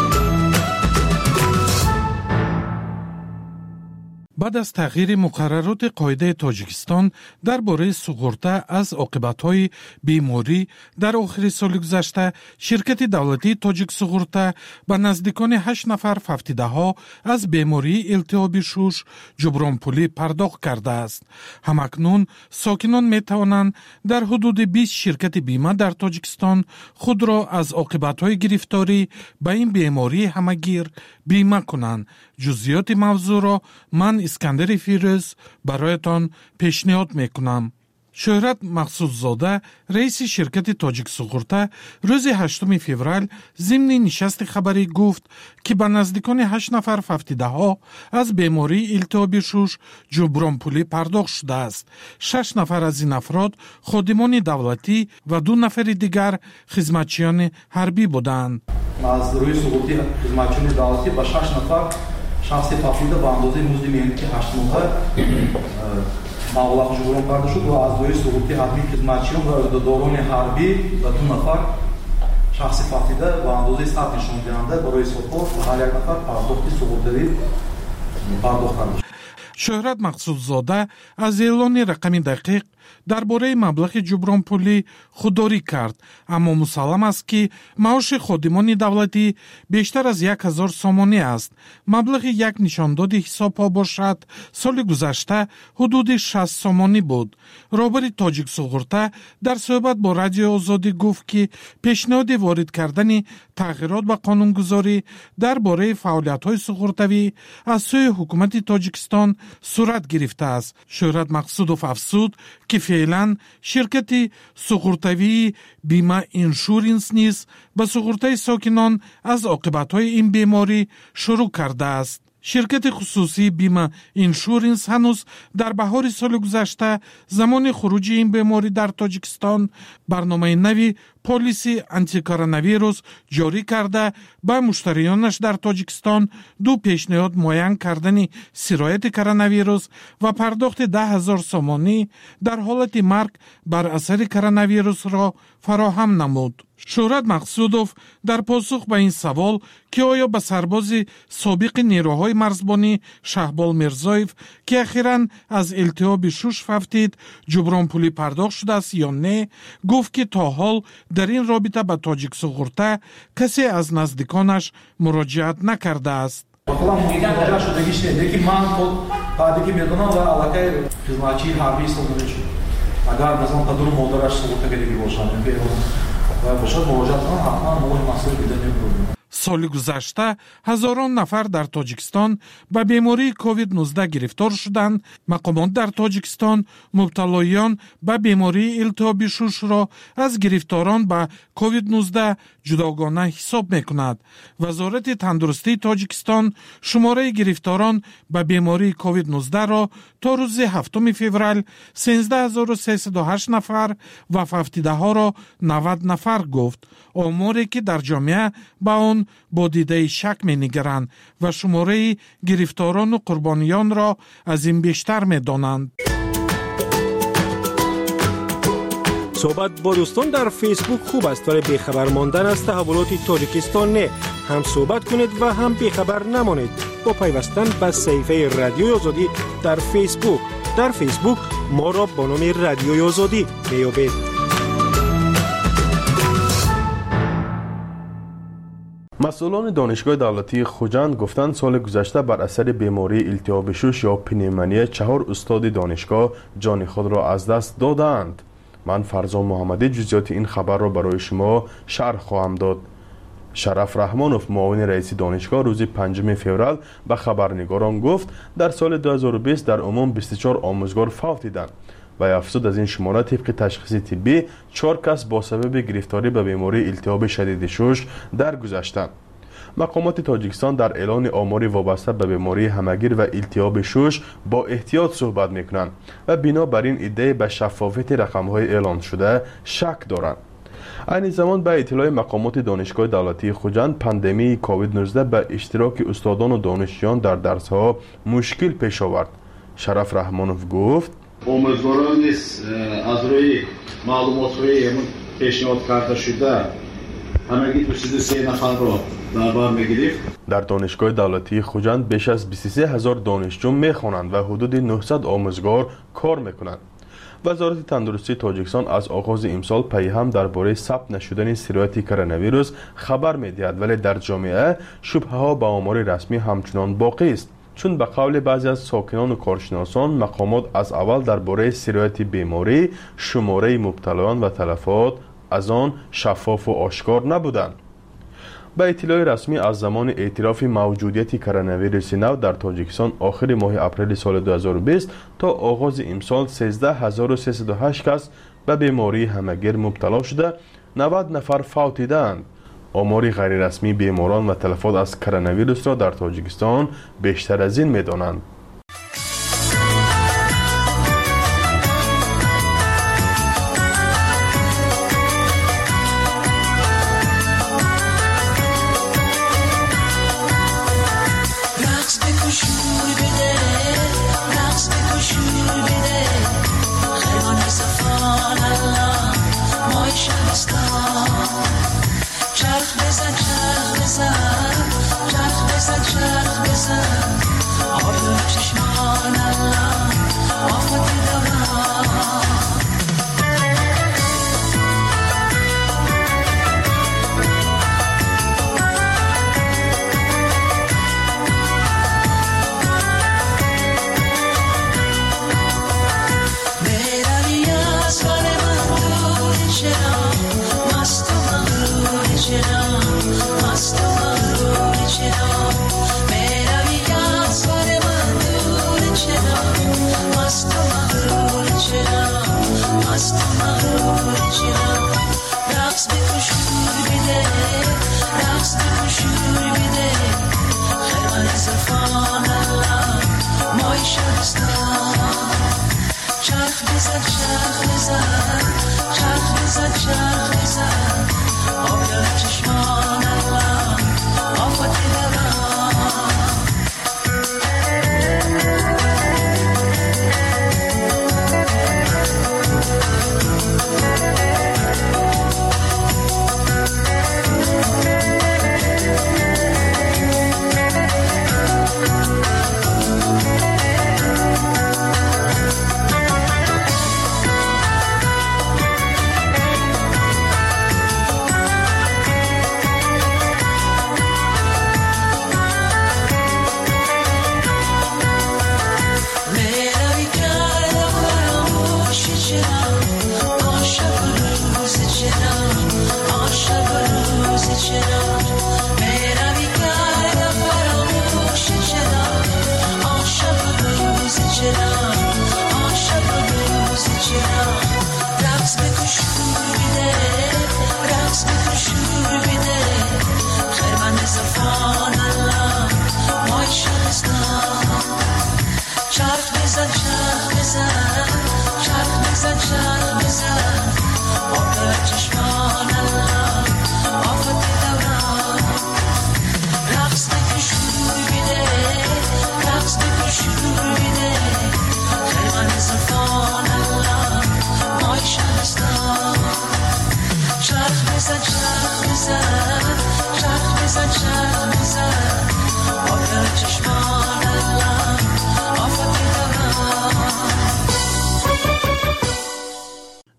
بعد از تغییر مقررات قاعده تاجیکستان درباره سوغورتا از عاقبت‌های بیماری در آخر سال گذشته، شرکت دولتی تاجیک سوغورتا به نزدیکان هشت نفر ففتیده‌ها از بیماری التهاب شوش جبران پولی پرداخت کرده است. همکنون ساکنان می توانند در حدود بیست شرکت بیمه در تاجیکستان خود را از عاقبت‌های گرفتاری به این بیماری همگیر بیمه کنند. جزئیات موضوع را من اسکندر فیروز برایتان پیشنهاد میکنم. شهرت مقصودزاده رئیس شرکت تاجیک سوغورتا روز هشتم فوریه ضمن نشست خبری گفت که به نزدیکان هشت نفر ففتیده‌ها از بیماری التهاب شوش جبران پولی پرداخت شده است. شش نفر از این افراد خادمان دولتی و دو نفر دیگر خدمتچیان حربی بودند. از روی سقوطی خدمتچیان دولتی با شش نفر شخصی ففتیده با اندازه مزد مهلتی هشت ماه مبلغ جبران کرده شد و از روی سقوطی حتمی خدمتچیان و دوران حربی و دو نفر شخصی ففتیده با اندازه صد نشان دهنده برای سپورت و هر یک نفر پرداخت سقوطی پرداخت کرده شد. شهرت مقصودزاده از اعلان رقم دقیق درباره مبلغ جبران پولی خودداری کرد، اما مسلم است که معاش خادمان دولتی بیشتر از یک هزار سامانی است. مبلغ یک نشانداد حساب ها باشد سال گذشته حدود شصت سامانی بود. رهبر تاجیک سوغورتا در صحبت با رادیو آزادی گفت که پیشنهاد وارد کردن تغییرات به قانونگذاری درباره فعالیت های سوغورتوی از سوی حکومت تاجیکستان صورت گرفته است. شهرت مقصودوف افزود که فعلا شرکت سوغورتوی بیمه اینشورنس نیز به سوغورتای ساکنان از عاقبت‌های این بیماری شروع کرده است. شرکت خصوصی بیمه اینشورنس هنوز در بهار سال گذشته زمان خروج این بیماری در تاجیکستان برنامه نوی پالیسی آنتی کرونا جاری کرده به مشتریانش در تاجیکستان دو پیشنهاد معین کردن سرایت کرونا و پرداخت ده هزار سامانی در حالت مرگ بر اثر کرونا را فراهم نمود. شهرت مقصودوف در پاسخ به این سوال که آیا به سرباز سابق نیروهای مرزبانی شهبال میرزایف که اخیراً از التهاب شوش ففتید جبران پولی پرداخت شده است یا نه، گفت که تا حال در این رابطه به تاجیک سوغورتا کسی از نزدیکانش مراجعت نکرده است. خودم مراجعه شدگیش نیست که من خود بعدی که میدونم و علاقه خدمتچی حربی سوغورتا شد. اگر مثلا تا دور مادرش سوغورتا گیری باشن و باشد مراجعه کنم حتما موقع مسئول بیده نمی‌کنم. соли гузашта ҳазорон нафар дар тоҷикистон ба бемории ковид нуздаҳ гирифтор шуданд. мақомот дар тоҷикистон мубталоиён ба бемории илтиҳоби шушро аз гирифторон ба ковид нуздаҳ ҷудогона ҳисоб мекунад. вазорати тандурустии тоҷикистон шумораи гирифторон ба бемории ковид нуздаҳро то рӯзи ҳафтуми феврал сенздаҳ ҳазору сесаду ҳашт нафар ва вафтидаҳоро навад нафар гуфт. оморе ки дар ҷомеа ба он бо дидаи шак менигаранд ва шумораи гирифторону қурбониёнро аз ин бештар медонанд. صحبت با دوستان در فیسبوک خوب است ولی بیخبر ماندن از تحولات تاجیکستان نه. هم صحبت کنید و هم بیخبر نمانید با پیوستن به صفحه رادیوی آزادی در فیسبوک. در فیسبوک ما را با نام رادیوی آزادی میابید. مسئولان دانشگاه دولتی خوجند گفتند سال گذشته بر اثر بیماری التهاب شش یا پنیمونیا چهار استاد دانشگاه جان خود را از دست دادند. من فرزان محمدی جزئیات این خبر را برای شما شرح خواهم داد. شرف رحمانوف معاون رئیس دانشگاه روز پنجم فوریه به خبرنگاران گفت در سال دو هزار و بیست در عموم بیست و چهار آموزگار فوت دیدند و افزود از این شماره طبق تشخیص طبی چهار کس با سبب گرفتاری به بیماری التهاب شدید شش درگذشتند. مقامات تاجیکستان در اعلان آماری وابسته به بیماری همگیر و التهاب شش با احتیاط صحبت میکنند و بنابراین ایده به شفافیت رقم‌های اعلان شده شک دارند. این زمان به اطلاع مقامات دانشگاه دولتی خوجند پاندمی کووید نوزده به اشتراک استادان و دانشجویان در درس‌ها مشکل پیش آورد. شرف رحمانوف گفت آموزگاران نیز از روی معلومات‌های همون پیشنهاد کرده شده همگی دو سی و سه نفر را در بر می‌گرفت. در دانشگاه دولتی خوجند بیش از بیست و سه هزار دانشجو می‌خوانند و حدود نهصد آموزگار کار می‌کنند. وزارت تندرستی تاجیکستان از آغاز امسال پیهم درباره ثبت نشدن سرایت کرونا ویروس خبر می‌دهد ولی در جامعه شبهه‌ها به آمار رسمی همچنان باقی است. چون به قول بعضی از ساکنان و کارشناسان مقامات از اول درباره سرایت بیماری شماره مبتلایان و تلفات از آن شفاف و آشکار نبودند. به اطلاع رسمی از زمان اعتراف موجودیت کرونا ویروس نو در تاجیکستان آخر ماه اپریل سال دو هزار و بیست تا آغاز امسال سیزده هزار و سیصد و هشت کس به بیماری همگیر مبتلا شده، نود نفر فوت دیدند. آمار غیر رسمی بیماران و تلفات از کرونا ویروس را در تاجیکستان بیشتر از این می‌دانند.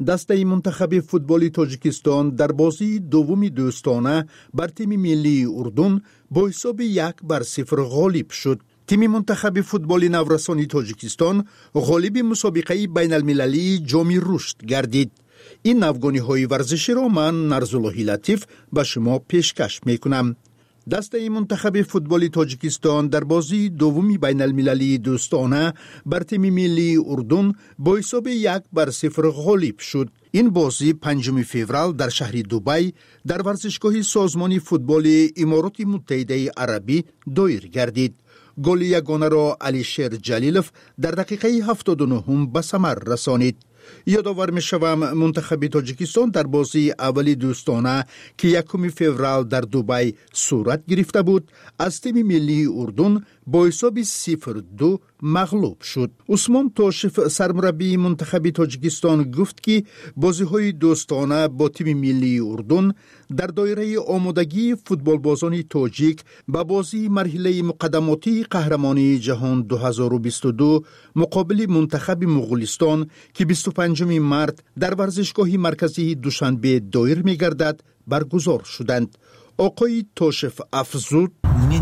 دسته منتخب فوتبال تاجیکستان در بازی دوم دوستانه بر تیم ملی اردن با حساب یک بر صفر غالب شد. تیم منتخب فوتبال نورسان تاجیکستان غالب مسابقه بین المللی جام رشد گردید. این نوگانی های ورزشی را من نرزاللهی لطیف به شما پیشکش می کنم. دسته منتخب فوتبال تاجیکستان در بازی دومی بین المللی دوستانه بر تیم ملی اردن با حساب یک بر صفر غالب شد. این بازی پنجم فوریه در شهر دبی در ورزشگاه سازمان فوتبال امارات متحده عربی دایر گردید. گل یگانه را علیشیر جلیلوف در دقیقه هفتاد و نه به ثمر رسانید. یادآور می‌شوم منتخب تاجیکستان در بازی اولی دوستانه که یکم فوریه در دبی صورت گرفته بود از تیم ملی اردن با حساب صفر دو مغلوب شد. عثمان تاشف سرمربی منتخب تاجیکستان گفت که بازی‌های دوستانه با تیم ملی اردن در دایره آمادگی فوتبال بازان تاجیک به بازی مرحله مقدماتی قهرمانی جهان دو هزار و بیست و دو مقابل منتخب مغولستان که بیست و پنجم مارس در ورزشگاه مرکزی دوشنبه دایر می‌گردد برگزار شدند. آقای تاشف افزود: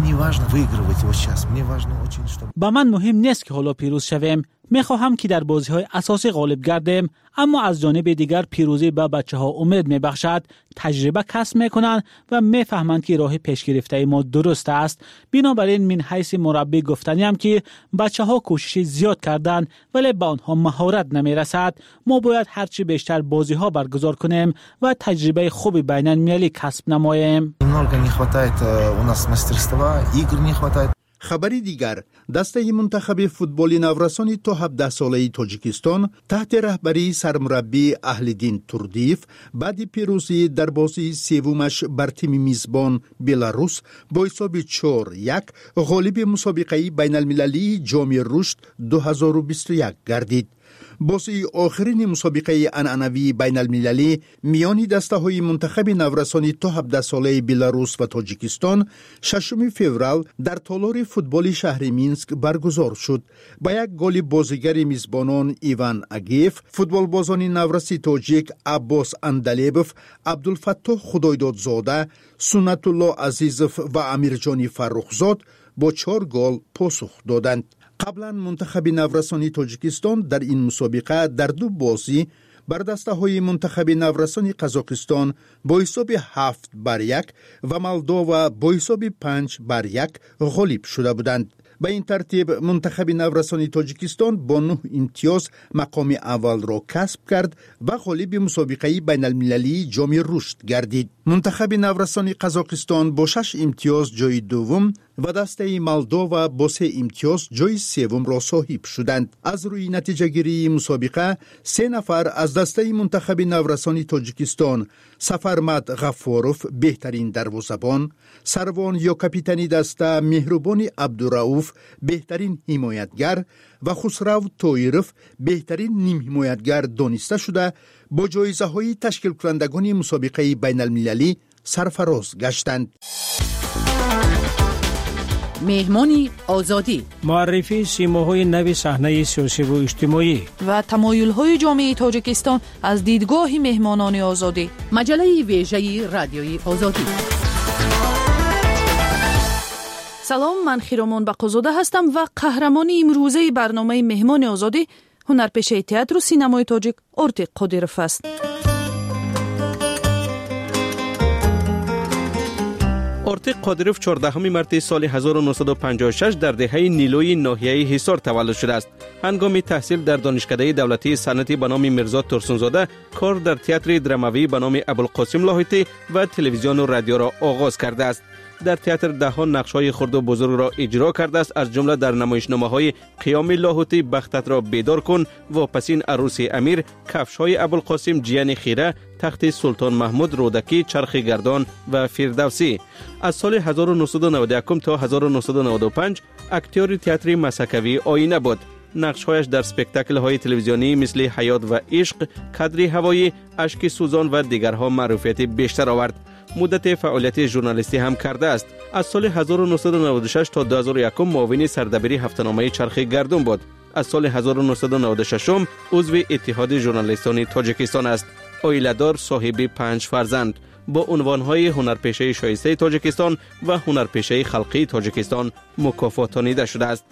با من مهم نیست که حالا پیروز شویم. میخواهم که در بازی های اساسی غالب گردیم، اما از جانب دیگر پیروزی به بچه ها امید میبخشد، تجربه کسب میکنند و میفهمند که راه پیش گرفته ما درست است. بنابراین من حیث مربی گفتنیم که بچه ها کوشش زیاد کردند ولی به آنها مهارت نمیرسد. ما باید هرچی بیشتر بازی ها برگزار کنیم و تجربه خوب بین المللی کسب نماییم. خبری دیگر، دسته منتخب فوتبال نورسان تا هفده ساله تاجیکستان تحت رهبری سرمربی اهلدین توردیف بعد پیروزی در بازی سومش بر تیم میزبان بلاروس با حساب چهار یک غالب مسابقه بین المللی جام رشد دو هزار و بیست و یک گردید. بازی آخرین مسابقه انعنوی بین المللی میان دسته های منتخب نورسان تا هفده ساله بلاروس و تاجیکستان ششم فوریه در تالار فوتبال شهر مینسک برگزار شد. با یک گل بازیگر میزبانان ایوان اگیف، فوتبال بازان نورسی تاجیک عباس اندلیبوف، عبدالفتاح خدایدادزاده، سنت الله عزیزوف و امیرجانی فرخزاد با چهار گل پاسخ دادند. قبلا منتخب نورسان تاجیکستان در این مسابقه در دو بازی بر دسته های منتخب نورسان قزاقستان با حساب هفت بر یک و مولداوا با حساب پنج بر یک غالب شده بودند. به این ترتیب منتخب نورسان تاجیکستان با نه امتیاز مقام اول را کسب کرد و غالب مسابقه بین المللی جام رشد گردید. منتخب نورسان قزاقستان با شش امتیاز جای دوم و دسته مولداوا با سه امتیاز جای سوم را صاحب شدند. از روی نتیجه گیری مسابقه سه نفر از دسته منتخب نورسان تاجیکستان، سفرمد غفاروف بهترین دروازه‌بان، سروان یا کاپیتانی دسته مهربان عبدالرؤوف بهترین حمایتگر و خسرو طایروف بهترین نیم حمایتگر دانسته شده با جایزه های تشکیل کنندگان مسابقه بین المللی سرفراز گشتند. مهمانی آزادی، معرفی سیماهای نو صحنه سیاسی و اجتماعی و تمایل‌های جامعه تاجیکستان از دیدگاه مهمانان آزادی. مجله ویژه رادیوی آزادی. سلام، من خیرامان بقازاده هستم و قهرمانی امروزه برنامه مهمان آزادی هنرپیشه تئاتر و سینمای تاجیک ارتیق قادیروف است. ارتیق قادیروف چهاردهم مارس سال هزار و نهصد و پنجاه و شش در دهه نیلوی ناحیه حصار تولد شده است. هنگام تحصیل در دانشکده دولتی صنعتی به نام میرزا ترسونزاده کار در تئاتر دراموی به نام ابوالقاسم لاهوتی و تلویزیون و رادیو را آغاز کرده است. در تئاتر ده‌ها نقش‌های خرد و بزرگ را اجرا کرده است، از جمله در نمایشنامه‌های قیام لاهوتی، بختت را بیدار کن، واپسین عروس امیر، کفش‌های ابوالقاسم، جیان خیره، تخت سلطان محمود، رودکی، چرخ گردان و فردوسی. از سال هزار و نهصد و نود و یک تا هزار و نهصد و نود و پنج اکتور تئاتر مسکوی آینه بود. نقش‌هایش در اسپکتاکل‌های تلویزیونی مثل حیات و عشق، کادری هوایی، اشک سوزان و دیگرها معروفیت بیشتر آورد. مدت فعالیت ژورنالیستی هم کرده است. از سال هزار و نهصد و نود و شش تا دو هزار و یک معاون سردبیر هفته‌نامه چرخ گردون بود. از سال هزار و نهصد و نود و شش عضو اتحاد ژورنالیستان تاجیکستان است. عائله‌دار، صاحب پنج فرزند، با عنوان‌های هنرپیشه شایسته تاجیکستان و هنرپیشه خلقی تاجیکستان مکافاتانیده شده است.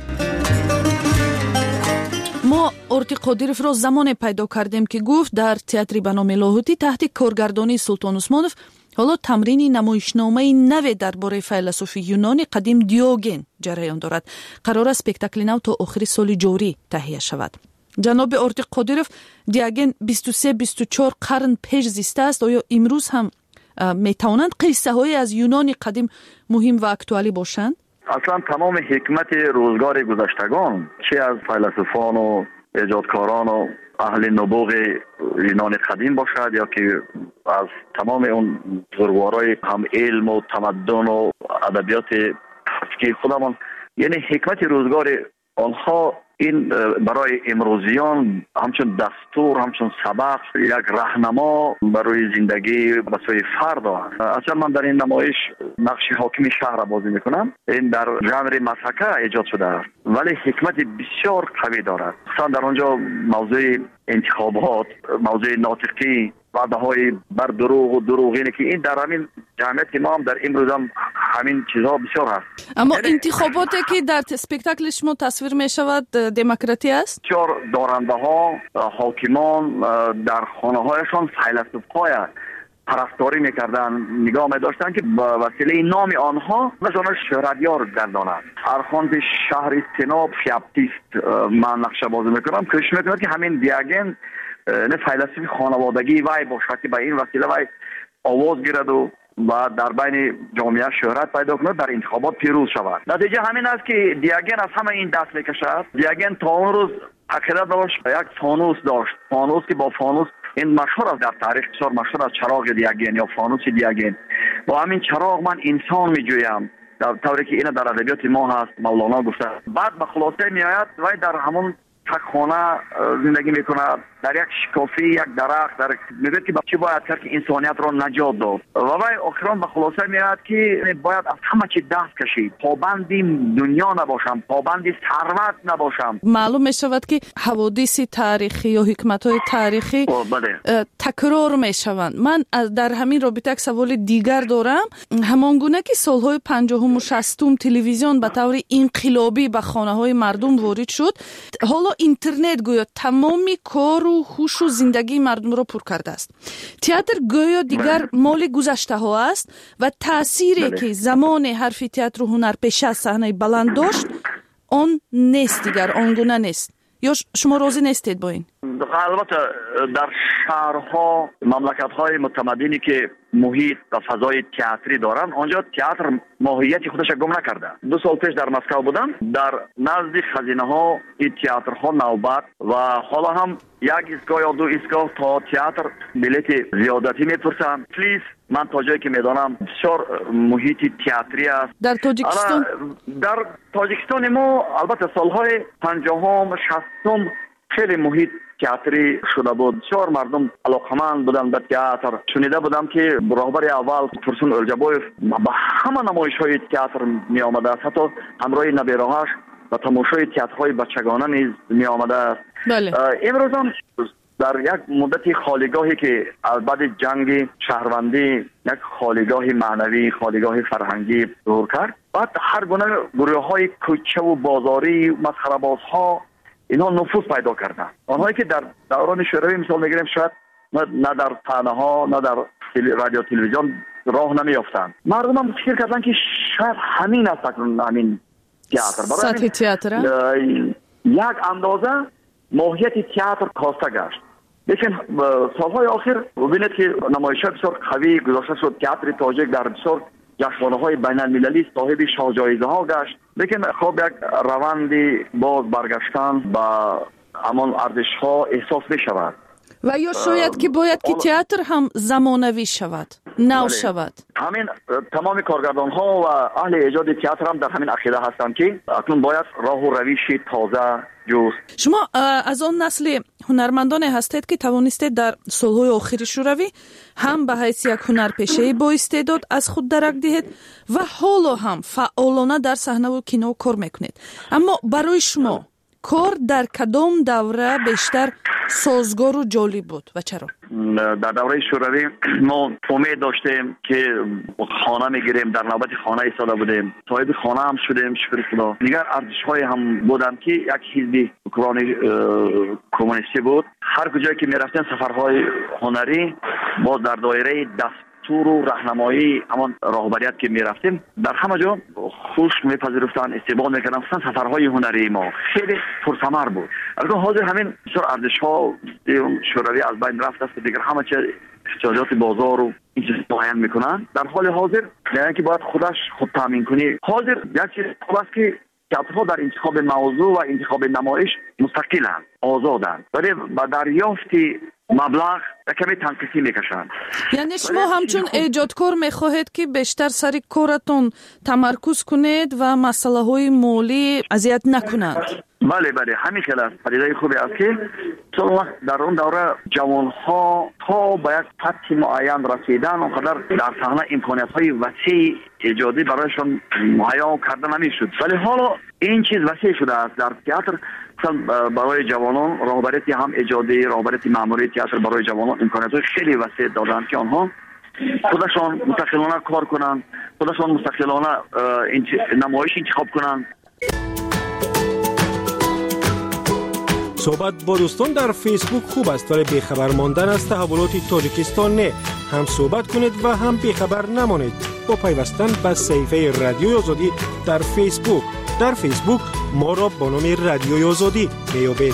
ما ارتی قادیرف را زمان پیدا کردیم که گفت در تئاتر به نام لاهوتی تحت کارگردانی سلطان عثمانов حالا تمرین نمایشنامه نو درباره فیلسوف یونانی قدیم دیوگن جریان دارد. قرار است اسپکتاکل نو تا آخر سال جاری تهیه شود. جناب ارتی قادیرف، دیوگن بیست و سه بیست و چهار قرن پیش زیسته است. آیا امروز هم میتوانند قصه های از یونان قدیم مهم و اکتوالی باشند؟ اصلا تمام حکمت روزگار گذشتگان، چه از فیلسوفان و ایجادکاران و اهل نبوغ یونان قدیم باشد یا که از تمام اون بزرگوارای هم علم و تمدن و ادبیات تفکیر خودمان، یعنی حکمت روزگار آنها این برای امروزیان همچون دستور، همچون سبق، یک راهنما برای زندگی و سوی فرد است. اصلا من در این نمایش نقش حاکم شهر را بازی میکنم. این در ژانر مسحکه ایجاد شده است ولی حکمت بسیار قوی دارد. مثلا در آنجا موضوع انتخابات، موضوع ناطقی، وعده های بر دروغ و دروغینه که این در همین جامعه ما هم در امروز هم همین چیزها بسیار هست. اما انتخاباتی که در اسپکتاکل شما تصویر می شود دموکراتی است؟ بسیار دارنده ها، حاکمان در خانه هایشان فیلسوف های پرستاری میکردن، نگاه می داشتن که با وسیله نام آنها مثلا شهرتیار گردانند. ارخاند شهر استناب فیاپتیست من نقشه بازی میکنم، کش میکنم که همین دیوگن نه فیلسوف خانوادگی وای باشد که به این وسیله وای آواز گیرد و و در بین جامعه شهرت پیدا کند، در انتخابات پیروز شود. نتیجه همین است که دیوگن از همه این دست میکشد. دیوگن تا اون روز عقیده داشت یک فانوس داشت، فانوس که با فانوس این مشهور است در تاریخ، بسیار مشهور است چراغ دیوگن یا فانوس دیوگن. با همین چراغ من انسان میجویم، در طوری که این در ادبیات ما هست مولانا گفته. بعد به خلاصه میآید و در همون تک خانه زندگی میکنه، در یک شکافی، یک درخت، در میگه که چی باید کرد که انسانیت را نجات داد و وای آخران به خلاصه میاد که باید از همه چی دست کشید، پابندی دنیا نباشم، پابندی ثروت نباشم. معلوم میشود که حوادث تاریخی یا حکمت‌های تاریخی تکرار میشوند. من در همین رابطه یک سوال دیگر دارم. همانگونه که سالهای پنجاهم و شصتم تلویزیون به طور انقلابی به خانه‌های مردم وارد شد، حالا اینترنت گویا تمامی کار و هوش و زندگی مردم را پر کرده است. تئاتر گویا دیگر مال گذشته ها است و تأثیری که زمان حرف تئاتر و هنرپیشه از صحنه بلند داشت آن نیست دیگر، آنگونه نیست. یا شما راضی نیستید با این؟ البته در شهرها، مملکت‌های متمدنی که محیط و فضای تئاتری دارن، آنجا تئاتر ماهیت خودش گم نکرده. دو سال پیش در مسکو بودم، در نزد خزینه‌ها این تئاترها نوبت و حالا هم یک ایستگاه یا دو ایستگاه تا تئاتر بلیت زیادتی میپرسن. پلیز من تا جایی که میدانم بسیار محیط تئاتری است در تاجیکستان. در تاجیکستان ما البته سالهای پنجاهم شصتم خیلی محیط تئاتری شده بود، بسیار مردم علاقمند بودن به تئاتر. شنیده بودم که راهبر اول فرسون الجبویف به همه نمایش‌های تئاتر می آمده است، حتی همراه نبیره‌هاش و تماشای تئاترهای بچگانه نیز می آمده است. بله. امروز هم در یک مدت خالیگاهی که از بعد جنگ شهروندی یک خالیگاه معنوی، خالیگاه فرهنگی ظهور کرد، بعد هر گونه گروه‌های کوچه و بازاری، مسخره‌بازها اینها نفوذ پیدا کردن. آنهایی که در دوران شوروی مثال میگیریم شاید نه در صحنه ها نه در رادیو تلویزیون راه نمیافتند. مردم هم فکر کردن که شاید همین است همین تئاتر. سطح تئاتر یک اندازه ماهیت تئاتر کاسته گشت. لیکن سالهای آخر ببینید که نمایش‌ها بسیار قوی گذاشته شد. تئاتر تاجیک در بسیار جشنواره‌های بین‌المللی صاحب شاهجایزه ها گشت. لیکن خب یک روندی باز برگشتن با همان ارزش ها احساس می شود و یا شاید که باید که تئاتر هم زمانوی شود، نو شود. همین تمام کارگردان ها و اهل ایجاد تئاتر هم در همین عقیده هستند که اکنون باید راه و روش تازه جست. شما از آن نسل هنرمندان هستید که توانستید در سالهای آخر شوروی هم به حیث یک هنرپیشه با استعداد از خود درک دهید و حالا هم فعالانه در صحنه و کینو کار میکنید. اما برای شما کار در کدام دوره بیشتر سازگار و جالب بود و چرا؟ در دوره شوروی ما امید داشتیم که خانه میگیریم، در نوبت خانه ایستاده بودیم، صاحب خانه هم شدیم شکر خدا. دیگر ارزش‌های هم بودن که یک حزب حکمرانی کمونیستی بود. هر کجایی که میرفتیم سفرهای هنری با در دایره دست تور و راهنمایی همان راهبریت که میرفتیم در همه جا خوش میپذیرفتن، استقبال میکردن. سفرهای هنری ما خیلی پرثمر بود. البته حاضر همین بسیار ارزش‌ها شوروی از بین رفت است، دیگر همه چیز احتیاجات بازار و این چیز معین میکنن. در حال حاضر یعنی که باید خودش خود تامین کنی. حاضر یک چیز خوب است که کتاب‌ها در انتخاب موضوع و انتخاب نمایش مستقلن، آزادن، ولی با دریافت مبلغ کمی تنقیصی میکشند. یعنی شما همچون ایجادکار میخواهید که بیشتر سر کارتون تمرکز کنید و مسئله های مالی اذیت نکنند. بله بله همین خیلی است. پدیده خوبی است که چون وقت در اون دوره جوان ها تا به یک سطح معین رسیدن اونقدر در صحنه امکانیت های وسیع ایجادی برایشان مهیا کرده نمیشد، ولی حالا این چیز وسیع شده است. در تئاتر برای جوانان راهبریتی هم ایجادی، راهبریتی مأموری تئاتر برای جوانان امکانیت خیلی وسیع دادن که آنها خودشان مستقلانه کار کنند، خودشان مستقلانه نمایش انتخاب کنند. صحبت با دوستان در فیسبوک خوب است، ولی بیخبر ماندن از تحولات تاجیکستان نه. هم صحبت کنید و هم بیخبر نمانید با پیوستن به صفحه رادیوی آزادی در فیسبوک. در فیسبوک ما را با نام رادیوی آزادی میابید.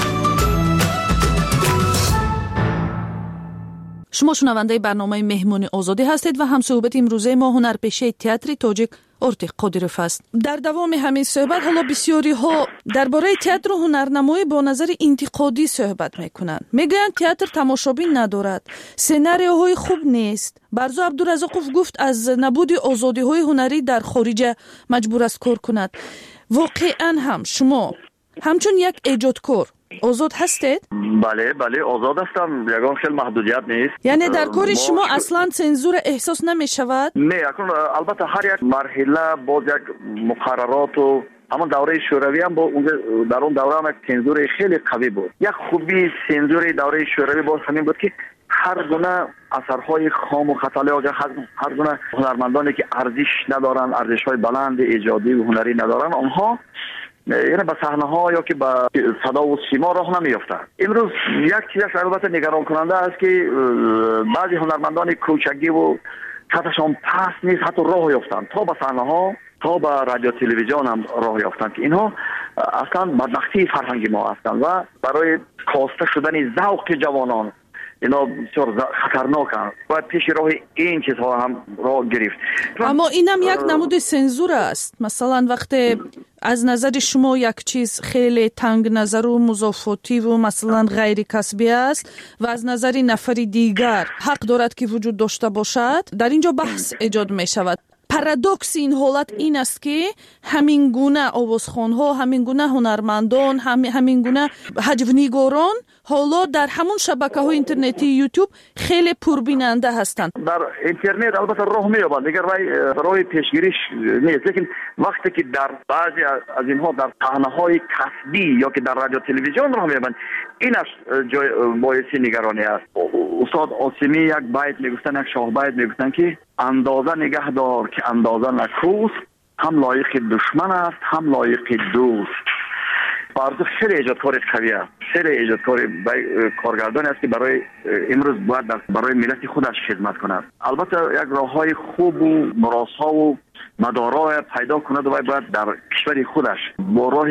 شما شنونده برنامه مهمون آزادی هستید و هم صحبت امروزه ما هنرپیشه تئاتر تاجیک ارتق قادروف است. در دوام همین صحبت حالا بسیاری ها درباره تئاتر و هنرنمایی با نظر انتقادی صحبت میکنند. میگویند تئاتر تماشابین ندارد، سناریوهای خوب نیست. برزو عبدالرزاقوف گفت از نبود آزادی های هنری در خارج مجبور است کار کند. واقعا هم شما همچون یک ایجادکار آزاد هستید؟ بله بله آزاد هستم، یگان خیلی محدودیت نیست. یعنی در کار شما اصلا سنزور احساس نمی شود؟ نه، البته هر یک مرحله با یک مقررات و اما دوره شوروی هم با در اون دوره هم یک سنزور خیلی قوی بود. یک خوبی سنزور دوره شوروی با همین بود که هر گونه اثرهای خام و خطاله و هر گونه هنرمندانی که ارزش ندارن، ارزش‌های بلند ایجادی و هنری ندارن، آنها یعنی به صحنه ها یا که به صدا و سیما راه نمیافتن. امروز یک چیزش البته نگران کننده است که بعضی هنرمندان کوچکی و سطحشان پست نیست، حتی راه یافتن تا به صحنه ها، تا به رادیو تلویزیون هم راه یافتن که اینها اصلا بدبختی فرهنگ ما هستند و برای کاسته شدن ذوق جوانان اینا بسیار خطرناکند. باید پیش راه این چیزها هم راه گرفت. اما اینم یک نمود سنزور است. مثلا وقتی از نظر شما یک چیز خیلی تنگ نظر و مضافاتی و مثلا غیر کسبی است و از نظر نفری دیگر حق دارد که وجود داشته باشد، در اینجا بحث ایجاد می شود. پارادوکس این حالت این است که همین گونه آوازخوان‌ها، همین گونه هنرمندان، همین گونه هجونیگاران حالا در همون شبکه‌های اینترنتی یوتیوب خیلی پربیننده هستند. در اینترنت البته راه می‌یابند، دیگر راه پیشگیریش نیست، لیکن وقتی که در بعضی از اینها در صحنه‌های کسبی یا که در رادیو تلویزیون راه می‌یابند، اینش جای باعث نگرانی است. استاد عاصمی یک بیت میگفتن، یک شاه بیت میگفتن که اندازه نگه دار که اندازه نکوست، هم لایق دشمن است هم لایق دوست. برزو خیلی ایجادکار قوی است، خیلی ایجادکار کارگردانی است که برای امروز باید برای ملت خودش خدمت کند. البته یک راههای خوب و مراسا و مدارا پیدا کند و باید در کشور خودش با راه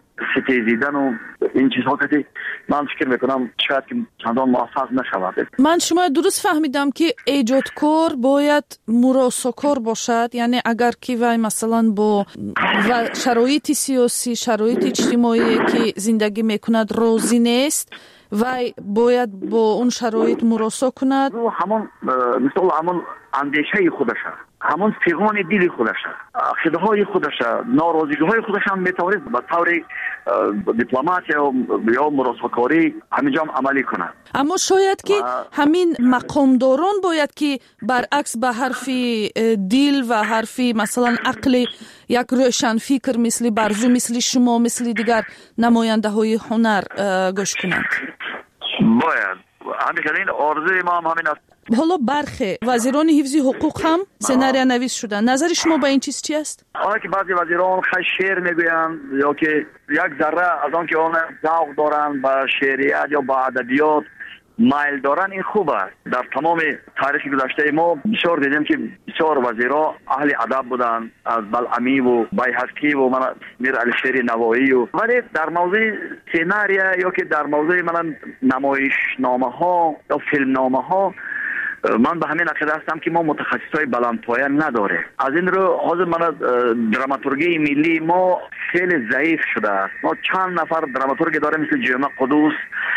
ستیزیدن و این چیزها که من فکر میکنم شاید که چندان موفق نشود. من شما درست فهمیدم که ایجادکار باید مراساکار باشد، یعنی اگر که وای مثلا با و شرایط سیاسی، شرایط اجتماعی که زندگی میکند راضی نیست و باید با اون شرایط مراسا کند. همون مثل همون اندیشه خودش همون پیغام دل خودش، عقیده‌های خودش، ناراضی‌های خودش هم میتواند به طور دیپلماسی یا مراسم‌کاری همینجا عملی کنند. اما شاید که همین مقامداران باید که برعکس به حرف دل و حرف مثلا عقل یک روشن فکر مثل برزو، مثل شما، مثل دیگر نماینده های هنر گوش کنند. باید همین آرزوی ما هم همین است. حالا برخی وزیران حفظ حقوق هم سناریو نویس شدن. نظر شما به این چیز چی است؟ آنها که بعضی وزیران خیلی شعر میگویند یا که یک ذره از آن که آن ذوق دارند به شعریت یا به ادبیات مایل دارن، این خوب است. در تمام تاریخ گذشته ما بسیار دیدیم که بسیار وزیرا اهل ادب بودند، از بلعمی و بیهقی و من میر علی شیر نوایی و ولی در موضوع سیناریو یا که در موضوع من نمایشنامه ها یا فیلم نامه ها من به همین عقیده هستم که ما متخصصای بلندپایه نداره. از این رو حاضر من دراماتورگی ملی ما خیلی ضعیف شده است. ما چند نفر دراماتورگ داریم مثل جمعه قدوس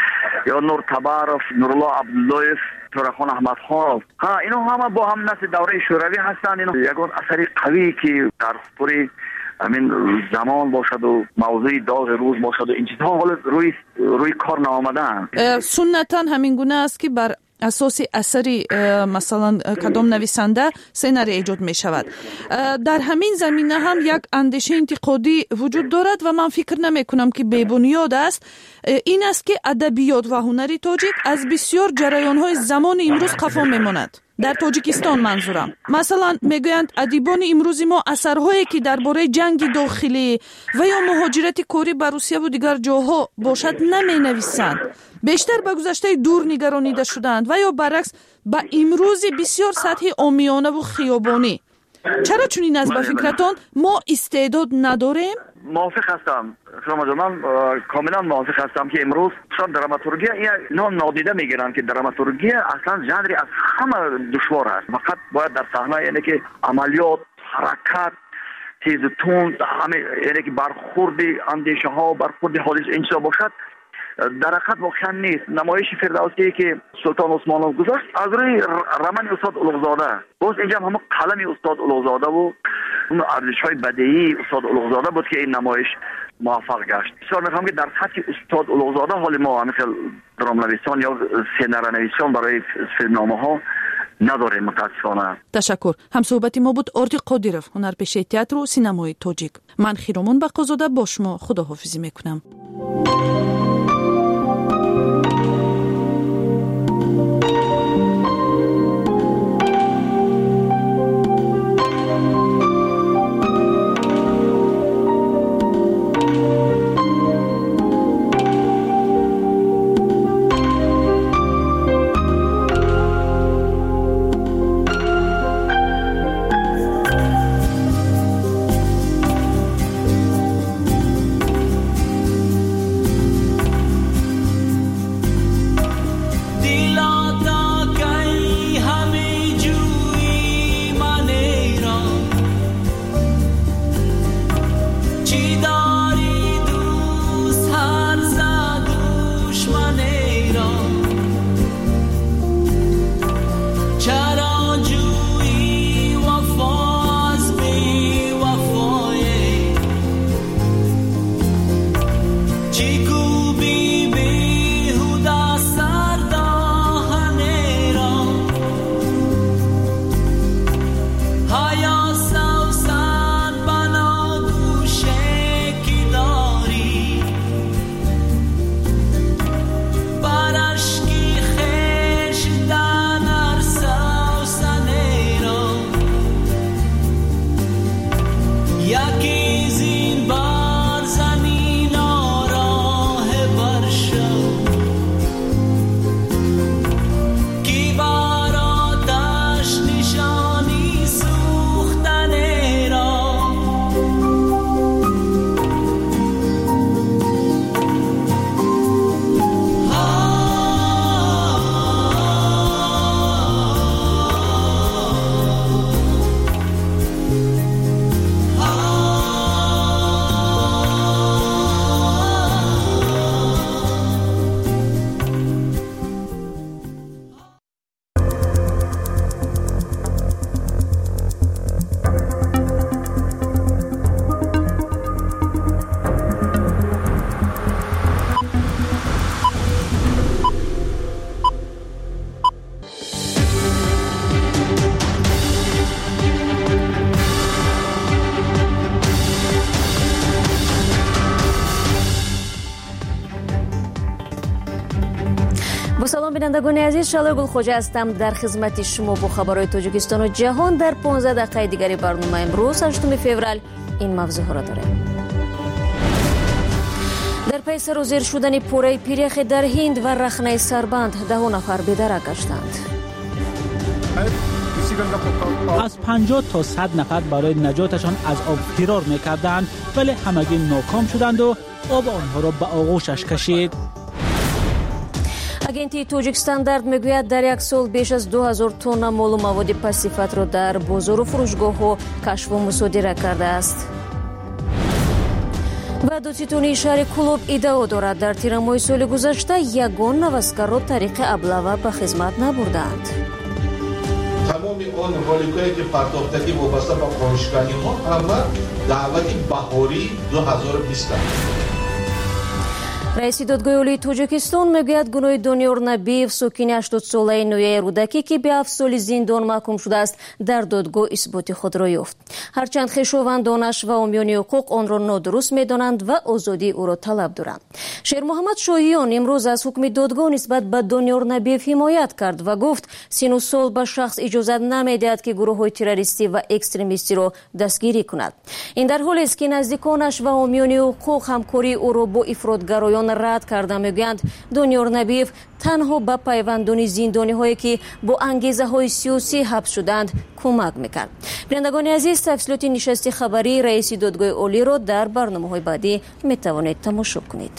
یا نور تبارف، نورالله عبداللهیف، تورخان احمد خان. ها اینو همه با هم نسل دوره شوروی هستند. اینو یگان اثری قوی که در پوری همین زمان باشد و موضوع داغ روز باشد و این چیزها حالا روی روی کار نآمدن. سنتا همین گونه است که بر اساس اثری مثلا کدام نویسنده سناریو ایجاد می شود. در همین زمینه هم یک اندیشه انتقادی وجود دارد و من فکر نمی کنم که بی بنیاد است. این است که ادبیات و هنر تاجیک از بسیار جریان های زمان امروز قفا می ماند. در تاجیکستان منظورم. مثلا میگویند ادیبان امروزی ما اثرهایی که درباره جنگ داخلی و یا مهاجرت کاری به روسیه و دیگر جاها باشد نمی نویسند. بیشتر به گذشته دور نگرانیده شدند و یا برعکس به امروزی بسیار سطح عامیانه و خیابانی. چرا چنین است به فکرتان ما استعداد نداریم؟ موافق هستم. شما من کاملا موافق هستم که امروز شاید دراماتورگی اینا نادیده میگیرن که دراماتورگی اصلا ژانری از همه دشوار است. فقط باید در صحنه یعنی که عملیات، حرکت تیز و تند، همه یعنی که برخورد اندیشه ها، برخورد حادث انشا باشد. در حقیقت واقعا نیست. نمایش فردوسی که سلطان عثمانov گذاشت از روی رمن استاد اولوغزاده، باز اینجا هم قلم استاد اولوغزاده و اون ارزش‌های بدیعی استاد اولوغزاده بود که این نمایش موفق گشت. بسیار می‌خوام که در سطح استاد اولوغزاده حال ما مثل درام‌نویسان یا سیناریونویسان برای فیلمنامه‌ها نداریم متاسفانه. تشکر. هم صحبتی ما بود آرتی قادیرов، هنرپیشه تئاتر و سینمای تاجیک. من خیرمان بقازاده با شما خداحافظی میکنم. بینندگان عزیز، شالا گلخوجه هستم در خدمت شما با خبرهای تاجیکستان و جهان. در پانزده دقیقه دیگری برنامه امروز هشتم فوریه این موضوع را داریم. در پی سر و زیر شدن پوره پیریخ در هند و رخنه سربند ده نفر به درک گشتند. از پنجاه تا صد نفر برای نجاتشان از آب فرار میکردند، ولی همگی ناکام شدند و آب آنها را به آغوشش کشید. агентии Тоҷикстандард мегӯяд дар як сол беш аз ду ҳазор тонна молу маводи пастсифатро дар бозору фурӯшгоҳҳо кашфу мусодира кардааст. ва додситони шаҳри Кулоб иддао дорад, дар тирамоҳи соли гузашта ягон навазгарро тариқи аблава ба хизмат набурдаанд. тамоми он роликҳое ки партофтагӣ вобаста ба қонишканиҳо ҳама даъвати баҳории ду ҳазору бист аст. раиси додгоҳи олии Тоҷикистон мегӯяд гуноҳи Дониёр Набиев, сокини ҳаштодсолаи ноҳияи рӯдаке ки ба ҳафт соли зиндон маҳкум шудааст, дар додгоҳ исботи худро ёфт. ҳарчанд хешовандонаш ва омёни ҳуқуқ онро нодуруст медонанд ва озодии ӯро талаб доранд. Шермуҳаммад Шоҳиён имрӯз аз ҳукми додгоҳ нисбат ба Дониёр Набиев ҳимоят кард ва гуфт, сину сол ба шахс иҷозат намедиҳад ки гурӯҳҳои террористӣ ва экстремистиро дастгирӣ кунад. ин дар ҳолест ки наздиконаш ва омёни ҳуқуқ ҳамкории ӯро бо ифротгароён рад карда мегӯянд, Дониёр Набиев танҳо ба пайвандони зиндониҳое ки бо ангезаҳои сиёсӣ ҳабс шуданд кӯмак мекард. бинандагони азиз, тафсилоти нишасти хабарии раиси додгоҳи олиро дар барномаҳои баъдӣ метавонед тамошо кунед.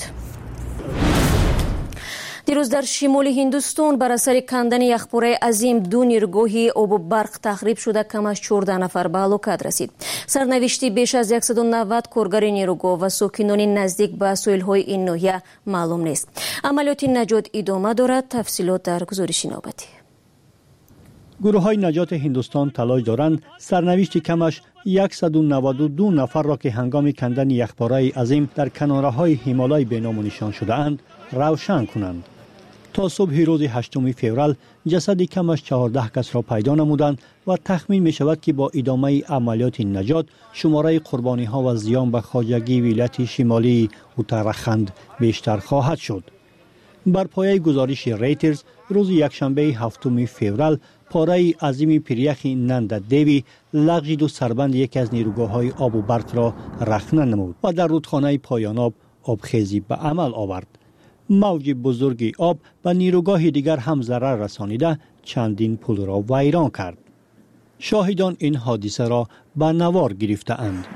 дирӯз дар шимоли Ҳиндустон бар асари кандани яхпораи азим ду ниргоҳи обу барқ тахриб шуда кам аз чордаҳ нафар ба ҳалокат расид. сарнавишти беш аз яксаду навад коргари нирӯгоҳ ва сокинони наздик ба соҳилҳои ин ноҳия маълум нест. амалиёти наҷот идома дорад. тафсилот дар гузориши навбатӣ. гурӯҳҳои наҷоти Ҳиндустон талош доранд сарнавишти камаш яксаду наваду ду нафарро ки ҳангоми кандани яхпораи азим дар канораҳои ҳимолаи беному нишон шудаанд равшан кунанд. تا صبح روز هشتم فوریه جسد کمش چهارده کس را پیدا نمودند و تخمین می شود که با ادامه عملیات نجات شماره قربانی ها و زیان به خواجگی ولایت شمالی اتراخند بیشتر خواهد شد. بر پایه گزارش ریترز روز یکشنبه هفتم فوریه پاره عظیم پیریخ نند دیوی لغزید و سربند یک از نیروگاه‌های آب و برق را رخنه نمود و در رودخانه پایان آب آبخیزی به عمل آورد. موج بزرگی آب و نیروگاه دیگر هم ضرر رسانیده چندین پل را ویران کرد. شاهدان این حادثه را به نوار گرفته اند.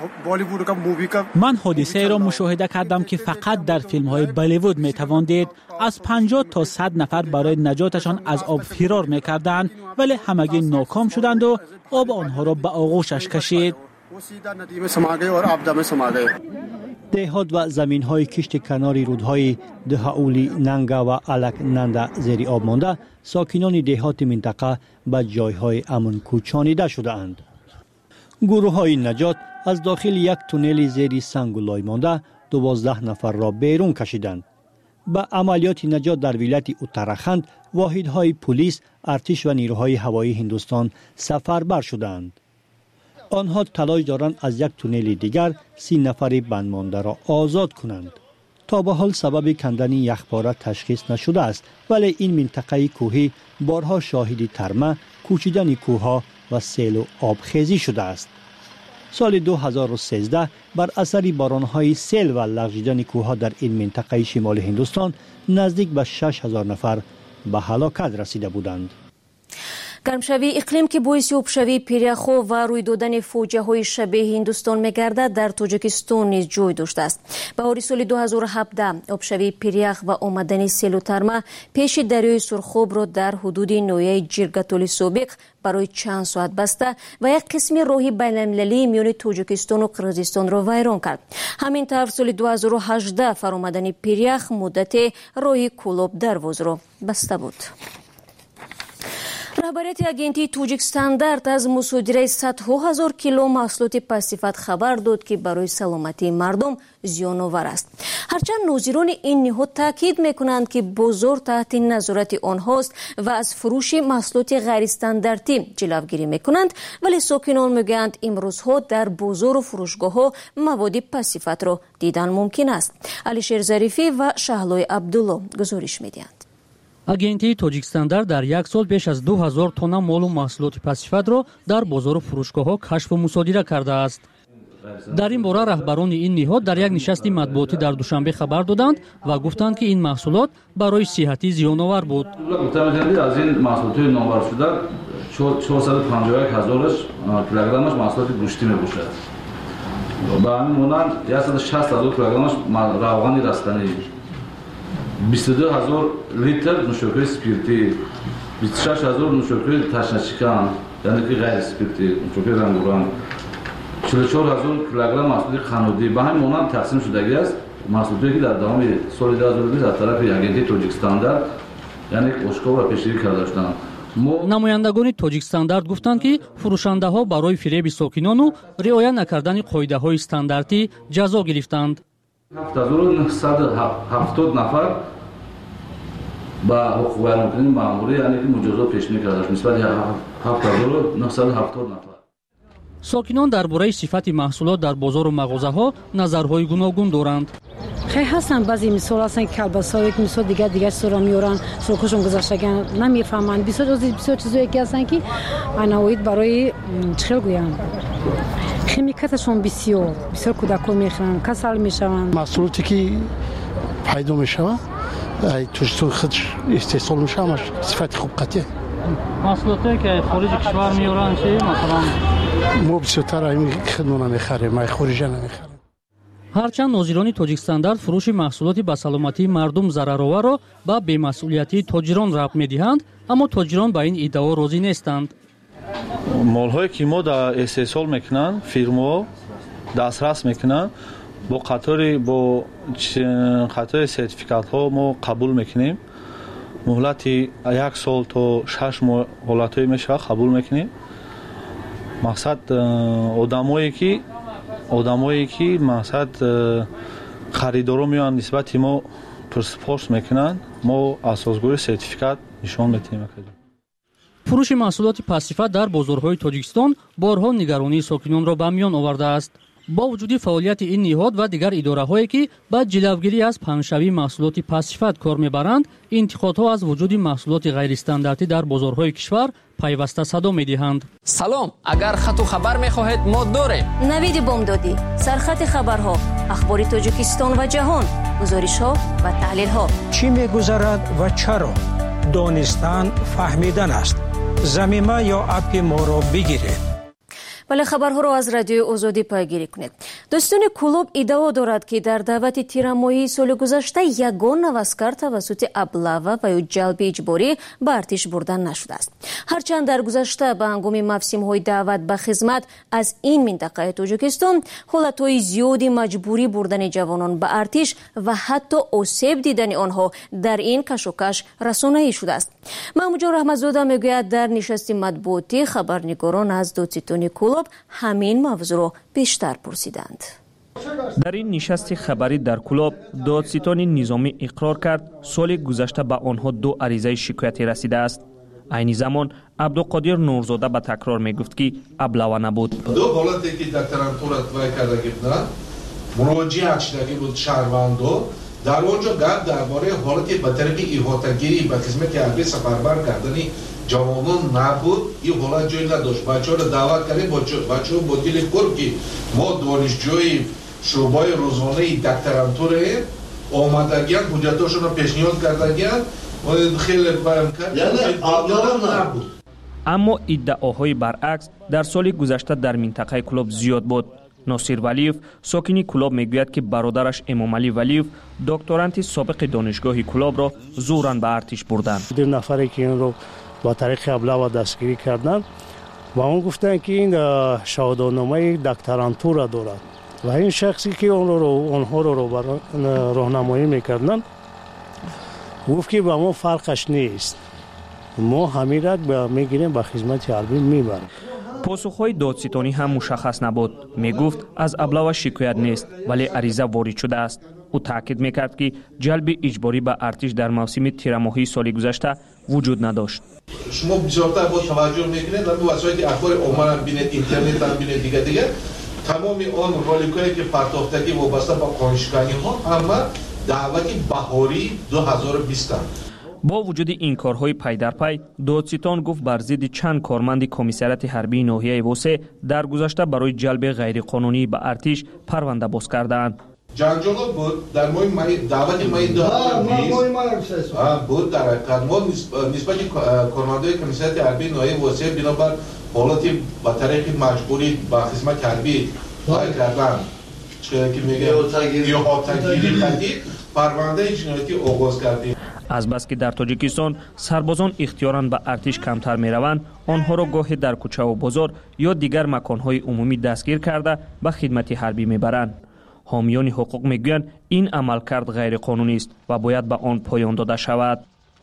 من حادثه را مشاهده کردم که فقط در فیلم های بالیوود می توان دید. از پنجاه تا صد نفر برای نجاتشان از آب فرار می کردند، ولی همگی ناکام شدند و آب آنها را به آغوشش کشید. دهات و زمین های کشت کناری رودهای دهاولی ننگا و الک نندا زیر آب مانده، ساکنان دهات منطقه به جایهای امن کوچانیده شده اند. گروه های نجات از داخل یک تونل زیر سنگ و لای مانده دوازده نفر را بیرون کشیدند. با عملیات نجات در ولایت اتراخند واحدهای پلیس، ارتش و نیروهای هوایی هندوستان سفربر شدند. آنها تلاش دارند از یک تونل دیگر سی نفر بندمانده را آزاد کنند. تا به حال سبب کندن یخپاره تشخیص نشده است، ولی این منطقه کوهی بارها شاهد ترمه، کوچیدن کوهها و سیل و آبخیزی شده است. سال دو هزار و سیزده بر اثر بارانهای سیل و لغزیدن کوهها در این منطقه شمال هندوستان نزدیک به شش هزار نفر به هلاکت رسیده بودند. гармшавии иқлим ки боиси обшавии пиряхҳо ва рӯй додани фоҷиаҳои шабеҳи Ҳиндустон мегардад, дар Тоҷикистон низ ҷой доштааст. баҳори соли ду ҳазору ҳабдаҳ обшавии пирях ва омадани селу тарма пеши дарёи Сурхобро дар ҳудуди ноҳияи Ҷиргатоли собиқ барои чанд соат баста ва як қисми роҳи байналмилалии миёни Тоҷикистону Қирғизистонро вайрон кард. ҳамин тавр соли ду ҳазору ҳаждаҳ фаромадани пирях муддате роҳи Кулоб дарвозро баста буд. раҳбарияти агентии Тоҷикстандард аз мусодираи садҳо ҳазор кило маҳсулоти пастсифат хабар дод ки барои саломатии мардум зиёновар аст. ҳарчанд нозирони ин ниҳод таъкид мекунанд ки бозор таҳти назорати онҳост ва аз фурӯши маҳсулоти ғайристандартӣ ҷилавгирӣ мекунанд, вале сокинон мегӯянд имрӯзҳо дар бозору фурӯшгоҳҳо маводи пастсифатро дидан мумкин аст. Алишер Зарифӣ ва Шаҳлои Абдулло гузориш медиҳанд. агентии Тоҷикстандар дар як сол беш аз ду ҳазор тонна молу маҳсулоти пасифатро дар бозору фурӯшгоҳҳо кашфу мусодира кардааст. дар ин бора раҳбарони ин ниҳод дар як нишасти матбуотӣ дар душанбе хабар доданд ва гуфтанд, ки ин маҳсулот барои сиҳатӣ зиёновар буд. аз ин маҳсулотҳои номбаршуда чорсаду панҷоҳ як ҳазораш килограммаш маҳсулоти гӯштӣ мебошад. ба ҳамин монанд сад و шаст ҳазор килограммаш равғани растанӣ, бисту ду ҳазор литр нӯшокии спиртӣ, бисту шаш ҳазор нӯшокии ташначикан, яъне ки ғайри спиртӣ, нӯшокии рангоранг, чилу чор ҳазор килограмм маҳсулоти қаннодӣ ба ҳамин монанд тақсим шудагӣ аст. маҳсулоте ки дар давоми соли ду ҳазору бист аз тарафи агентии Тоҷикстандард яъне ошкор ва пешгирӣ карда шуданд. намояндагони Тоҷикстандард гуфтанд, ки фурӯшандаҳо барои фиреби сокинону риоя накардани қоидаҳои стандартӣ ҷазо гирифтанд. ҳафт ҳазору нуҳсаду ҳафтод нафар ба ҳуқуқвайронкунии маъмурӣ яъне ки муҷозот пешниҳ карда шуд нисбати ҳафт ҳазору нуҳсаду ҳафтод нафар. сокинон дар бораи сифати маҳсулот дар бозору мағозаҳо назарҳои гуногун доранд. خیلی هستن بعضی مثال هستن که کلباسایی که مثال دیگه دیگه سورا میارن سرخوشون گذاشتن نمیفهمن بسیار از بسیار چیزایی که هستن که انواعید برای چخل گویم خمیکاتشون بسیار بسیار کودکان میخرن کسل میشون محصولاتی که پیدا میشه ای توش تو خود استحصال میشه همش صفت خوب قطعه محصولاتی که خارج کشور میارن چی مثلا ما بسیارتر این خدمونه میخریم ما خارجه نمیخریم. ҳарчанд нозирони Тоҷикстандард фурӯши маҳсулоти ба саломатии мардум зарароварро ба бемасъулиятии тоҷирон рабт медиҳанд, аммо тоҷирон ба ин иддао розӣ нестанд. молҳое ки мо дар истеҳсол мекунанд фирмаҳо дастрас мекунанд бо қатори бо қатори сертификатҳо мо қабул мекунем. муҳлати як сол то шаш моҳ ҳолатҳое мешавад қабул мекунем. мақсад одамое ки одамое ки мақсад харидоро меоянд нисбати мо пурсипорс мекунанд мо асосгои сертификат нишон метиҳем. фурӯши маҳсулоти пасифат дар бозорҳои Тоҷикистон борҳо нигаронии сокинонро ба миён овардааст. бо вуҷуди фаъолияти ин ниҳод ва дигар идораҳое ки ба ҷилавгирӣ аз паҳншавии маҳсулоти пасифат кор мебаранд, интиқодҳо аз вуҷуди маҳсулоти ғайристандартӣ дар бозорҳои кишвар пайваста садо медиҳанд. салом, агар хату хабар мехоҳед мо дорем. навиди бомдодӣ, сархати хабарҳо, ахбори Тоҷикистон ва ҷаҳон, гузоришҳо ва таҳлилҳо. чӣ мегузарад ва чаро? донистан фаҳмидан аст. замима ё апи моро бигиред. бале хабарҳоро аз радиои озодӣ пайгирӣ кунед. достони клуб иддао дорад, ки дар даъвати тирамоҳии соли гузашта ягон навазкар тавассути аблава ва ё ҷалби иҷборӣ ба артиш бурда нашудааст. ҳарчанд дар гузашта ба ҳангоми мавсимҳои даъват ба хизмат аз ин минтақаи Тоҷикистон ҳолатҳои зиёди маҷбурӣ бурдани ҷавонон ба артиш ва ҳатто осеб дидани онҳо дар ин кашокаш расонаӣ шудааст. маҳмуҷон раҳматзода мегӯяд, дар нишасти матбуотӣ хабарнигорон аз додситони клуб ҳамин мавзӯъро бештар пурсиданд. дар ин нишасти хабарӣ дар Кулоб додситони низомӣ иқрор кард соли гузашта ба онҳо ду аризаи шикоятӣ расидааст. айни замон Абдуқодир Нурзода ба такрор мегуфт, ки аблава набуд. ду ҳолате ки докторантура твай кардаги буданд муроҷиат шудагӣ буд шаҳрвандо. дар он ҷо гап дар бораи ҳолати ба тарафи иҳотагирӣ ба хизмати ҳарбӣ сафарбар кардани ҷавонон набуд. ин ҳолат ҷой надошт. бачаҳоро даъват кардем, бачаҳо бо дили пур ки мо донишҷӯи шӯъбаи рӯзонаи докторантураем, омадагиан ҳуҷҷатҳошонро пешниҳод кардагиан, хеле баён кард. аммо иддаоҳои баръакс дар соли гузашта дар минтақаи Кулоб зиёд буд. носир валиев сокини Кулоб мегӯяд, ки бародараш Эмомалӣ Валиев докторанти собиқи донишгоҳи Кулобро зӯран ба артиш бурданд. ду нафаре ки инро ба тариқи аблава дастгирӣ карданд ва он гуфтанд ки ин шаҳодатномаи докторантура дорад ва ин шахсе ки онҳоро роҳнамоӣ мекарданд гуфт ки ба мо фарқаш нест, мо ҳамира мегирем ба хизмати ҳарбӣ мебарем. посухҳои додситонӣ ҳам мушаххас набуд. мегуфт аз аблава шикоят нест, вале ариза ворид шудааст. ӯ таъкид мекард, ки ҷалби иҷборӣ ба артиш дар мавсими тирамоҳии соли гузашта вуҷуд надошт. шумо бисёртар бо таваҷҷӯҳ мекунед, дар васоити ахбори оммаам бинед, интернетам бинед, дига дига тамоми он роликое ки партофтагӣ вобаста ба қонуншиканиҳо ҳама даъвати баҳории ду ҳазору бистам. با وجود این کارهای پی در پی، دادستان گفت بر ضد چند کارمند کمیسریات حربی ناحیه وسه در گذشته برای جلب غیرقانونی به ارتش پرونده باز کردند. جنجال بود در ماه مای دعوت مای دو هزار و بیست بود در حقیقت ما نسبت کارمندان کمیسریات حربی ناحیه وسه بنابر حالت با طریق مجبوری با خدمت حربی کردن که میگه احاطه‌گیری کردید پرونده جنایتی آغاز کردیم. از بس که در تاجیکستان سربازان اختیاراً به ارتش کمتر میروند، آنها را گاهی در کوچه و بازار یا دیگر مکانهای عمومی دستگیر کرده به خدمت حربی میبرند. حامیان حقوق میگویند این عملکرد غیر قانونی است و باید به آن پایان داده شود.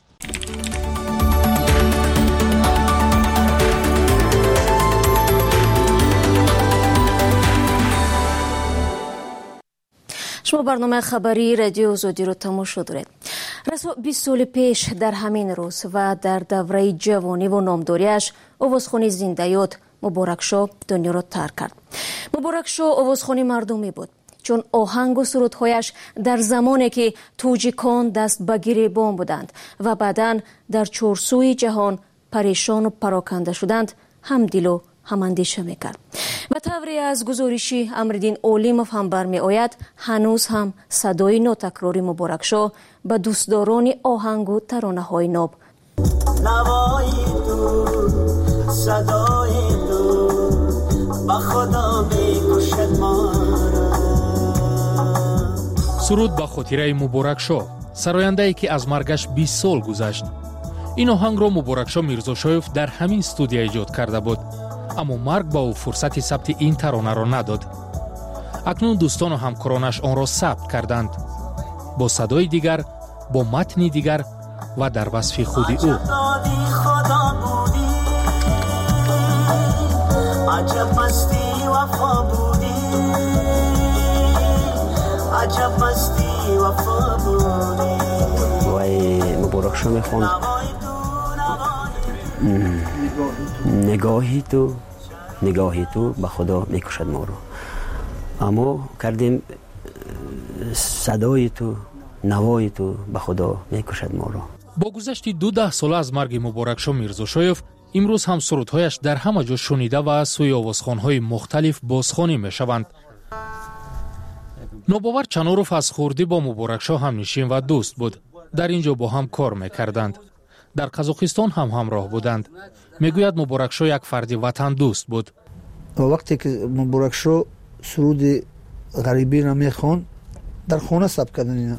شما برنامه خبری رادیو آزادی رو تماشا دارید. رسا بیست سال پیش در همین روز و در دوره جوانی و نامداریش آوازخوانی زنده‌یاد مبارک شاه دنیا را ترک کرد. مبارک شاه آوازخوانی مردمی بود، چون آهنگ و سرودهایش در زمانی که توجیکان دست به گریبان بودند و بعداً در چارسوی جهان پریشان و پراکنده شدند هم دل و هم اندیشه میکرد. و طوری از گزارشی امرالدین اولیموف هم برمی آید هنوز هم صدای ناتکراری مبارک شاه به دوستداران آهنگ و ترانه های ناب نوای تو صدای تو با خدا میکشد ما. سرود با خاطره مبارک شاه، سراینده ای که از مرگش بیست سال گذشت. این آهنگ را مبارک شاه میرزاشایف در همین استودیو ایجاد کرده بود، اما مرگ با او فرصت ثبت این ترانه را نداد. اکنون دوستان و همکارانش آن را ثبت کردند، با صدای دیگر، با متنی دیگر و در وصف خودی او. عجب مستی وفا بودی، عجب مستی وفا بودی. وای مبارک شاه میخوند نگاهی تو نگاهی تو به خدا میکشد ما رو، اما کردیم صدای تو نوای تو به خدا میکشد ما رو. با گذشت دو ده ساله از مرگ مبارک شاه میرزاشایف، امروز هم سرودهایش در همه جا شنیده و از سوی آوازخوان‌های مختلف بازخوانی میشوند. نوباور چناروف از خوردی با مبارک شاه هم نشین و دوست بود. در اینجا با هم کار میکردند. در قزاقستان هم همراه بودند. میگوید مبارک شاه یک فرد وطن دوست بود. وقتی که مبارک شاه سرود غریبی را میخوان، در خانه ثبت کردن اینا.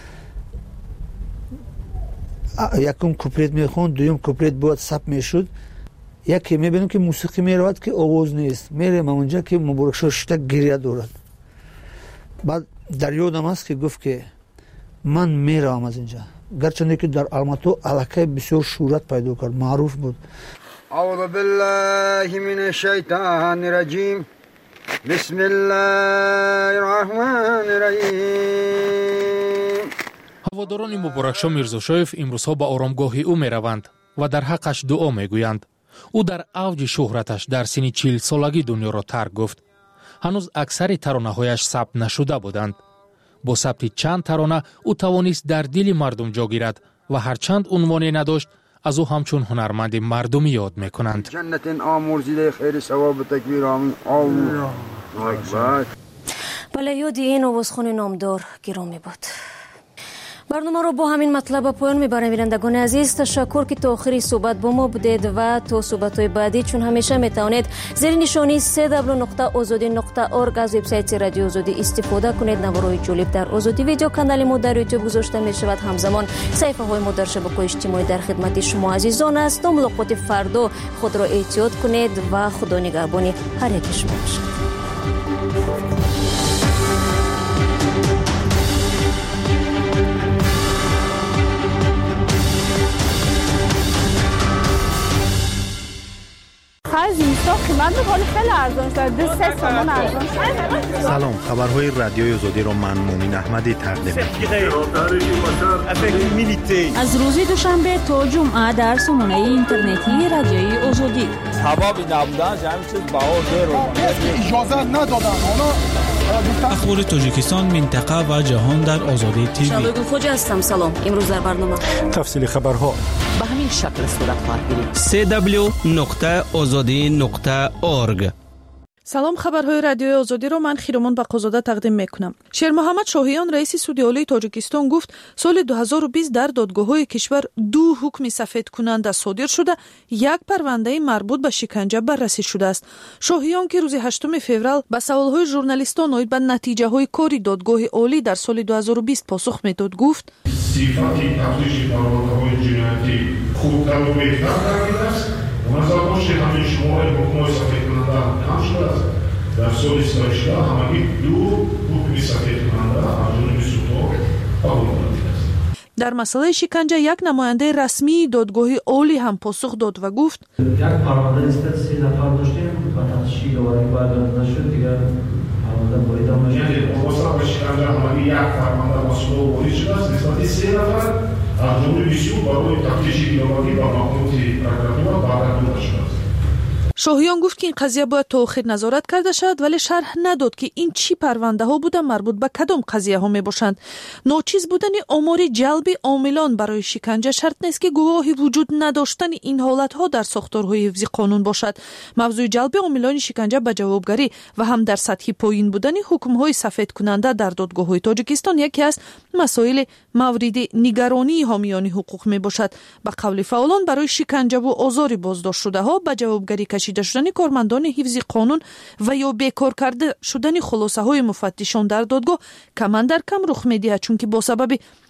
یکم کوپلیت میخوان، دویم کوپلیت بود ثبت میشد. یکی میبینم که موسیقی میرود که آواز نیست، میرم اونجا که مبارک شاه شتا گریه دارد. بعد در یادم است که گفت که من میرم از اینجا، گرچه که در الماتو علاقه بسیار شهرت پیدا کرد، معروف بود. اعوذ بالله من الشیطان الرجیم بسم الله الرحمن الرحیم. هواداران مبارک شاه میرزاشایف امروزها به آرامگاه او میروند و در حقش دعا میگویند. او در اوج شهرتش در سن چهل سالگی دنیا را ترک گفت. هنوز اکثر ترانه‌هایش ثبت نشده بودند. با ثبت چند ترانه او توانست در دل مردم جا گیرد و هرچند عنوانی نداشت، از او همچون هنرمند مردمی یاد میکنند. جنت آمرزیده خیر ثواب تکبیر آمین. الله اکبر. بله، یاد این آوازخوان نامدار گرامی بود. برنامه رو با همین مطلب پایان میبرم. بینندگان عزیز، تشکر که تا آخری صحبت با ما بودید و تا صحبت‌های بعدی چون همیشه میتوانید زیر نشانی سه دبلیو نقطه آزادی نقطه اورگ از وبسایت رادیو آزادی استفاده کنید. نوارهای جالب در آزادی ویدیو کانال ما در یوتیوب گذاشته میشود. همزمان صفحه های ما در شبکه‌های اجتماعی در خدمت شما عزیزان است. تا ملاقات فردا خود را احتیاط کنید و خدا نگهبان هر یک شما باشد. سلام، خبرهای رادیوی آزادی را من مومن احمدی تقدیم می‌کنم. از روز دوشنبه تا جمعه در سامانه اینترنتی رادیوی آزادی. حبابی نبودن همین چیز باور رو اجازه ندادن. حالا اخبار تاجیکستان، منطقه و جهان در آزادی تیوی. شادو خوجا هستم. سلام. امروز در برنامه تفصیل خبرها به همین شکل صورت خواهد گرفت. سی دبلیو نقطه آزادی نقطه اورگ. سلام، خبرهای رادیوی آزادی رو من خیرمان باقرزاده تقدیم میکنم. شیر محمد شاهیان رئیس سودی عالی تاجیکستان گفت سال دو هزار و بیست در دادگاه‌های کشور دو حکم سفید کننده صادر شده، یک پرونده مربوط به شکنجه بررسی شده است. شاهیان که روز هشتم فوریه به سوال‌های ژورنالیستان اوید به نتیجه‌های کاری دادگاه عالی در سال دو هزار و بیست پاسخ میداد گفت صفتی تفریش پرونده‌های جنایتی خوبتر و بهتر است. منظر باشید همین شمار حکم‌های سفید کننده کم شده است. در سال سایشده همگی دو حکم سفید کننده از جانب سلطان قبول شده است. در مسئله شکنجه یک نماینده رسمی دادگاه عالی هم پاسخ داد و گفت یک پرونده است سه نفر داشتیم و تشکیل آوری بعد نشد دیگر پرونده باید هم نشد. یعنی واسه به شکنجه همگی یک پرونده مسئول آوری شده است نسبت سه نفر از جمله بیست برای تفتیش ایداری و مقامات پرکراتور برگزار شده است. شاهیان گفت که این قضیه باید تا آخر نظارت کرده شد، ولی شرح نداد که این چی پرونده ها بوده، مربوط به کدام قضیه ها می باشند. ناچیز بودن آمار جلب عاملان برای شکنجه شرط نیست که گواهی وجود نداشتن این حالت ها در ساختارهای حفظی قانون باشد. موضوع جلب عاملان شکنجه به جوابگری و هم در سطح پایین بودن حکم های سفید کننده در دادگاه های تاجیکستان یکی از مسائل مورد نگرانی حامیان حقوق می باشد. به قول فعالان برای شکنجه و آزار بازداشت شده ها به جوابگری کشیده شدن کارمندان حفظ قانون و یا بیکار کرده شدن خلاصه های مفتشان در دادگاه کمان در کم رخ می‌دهد، چون که با سبب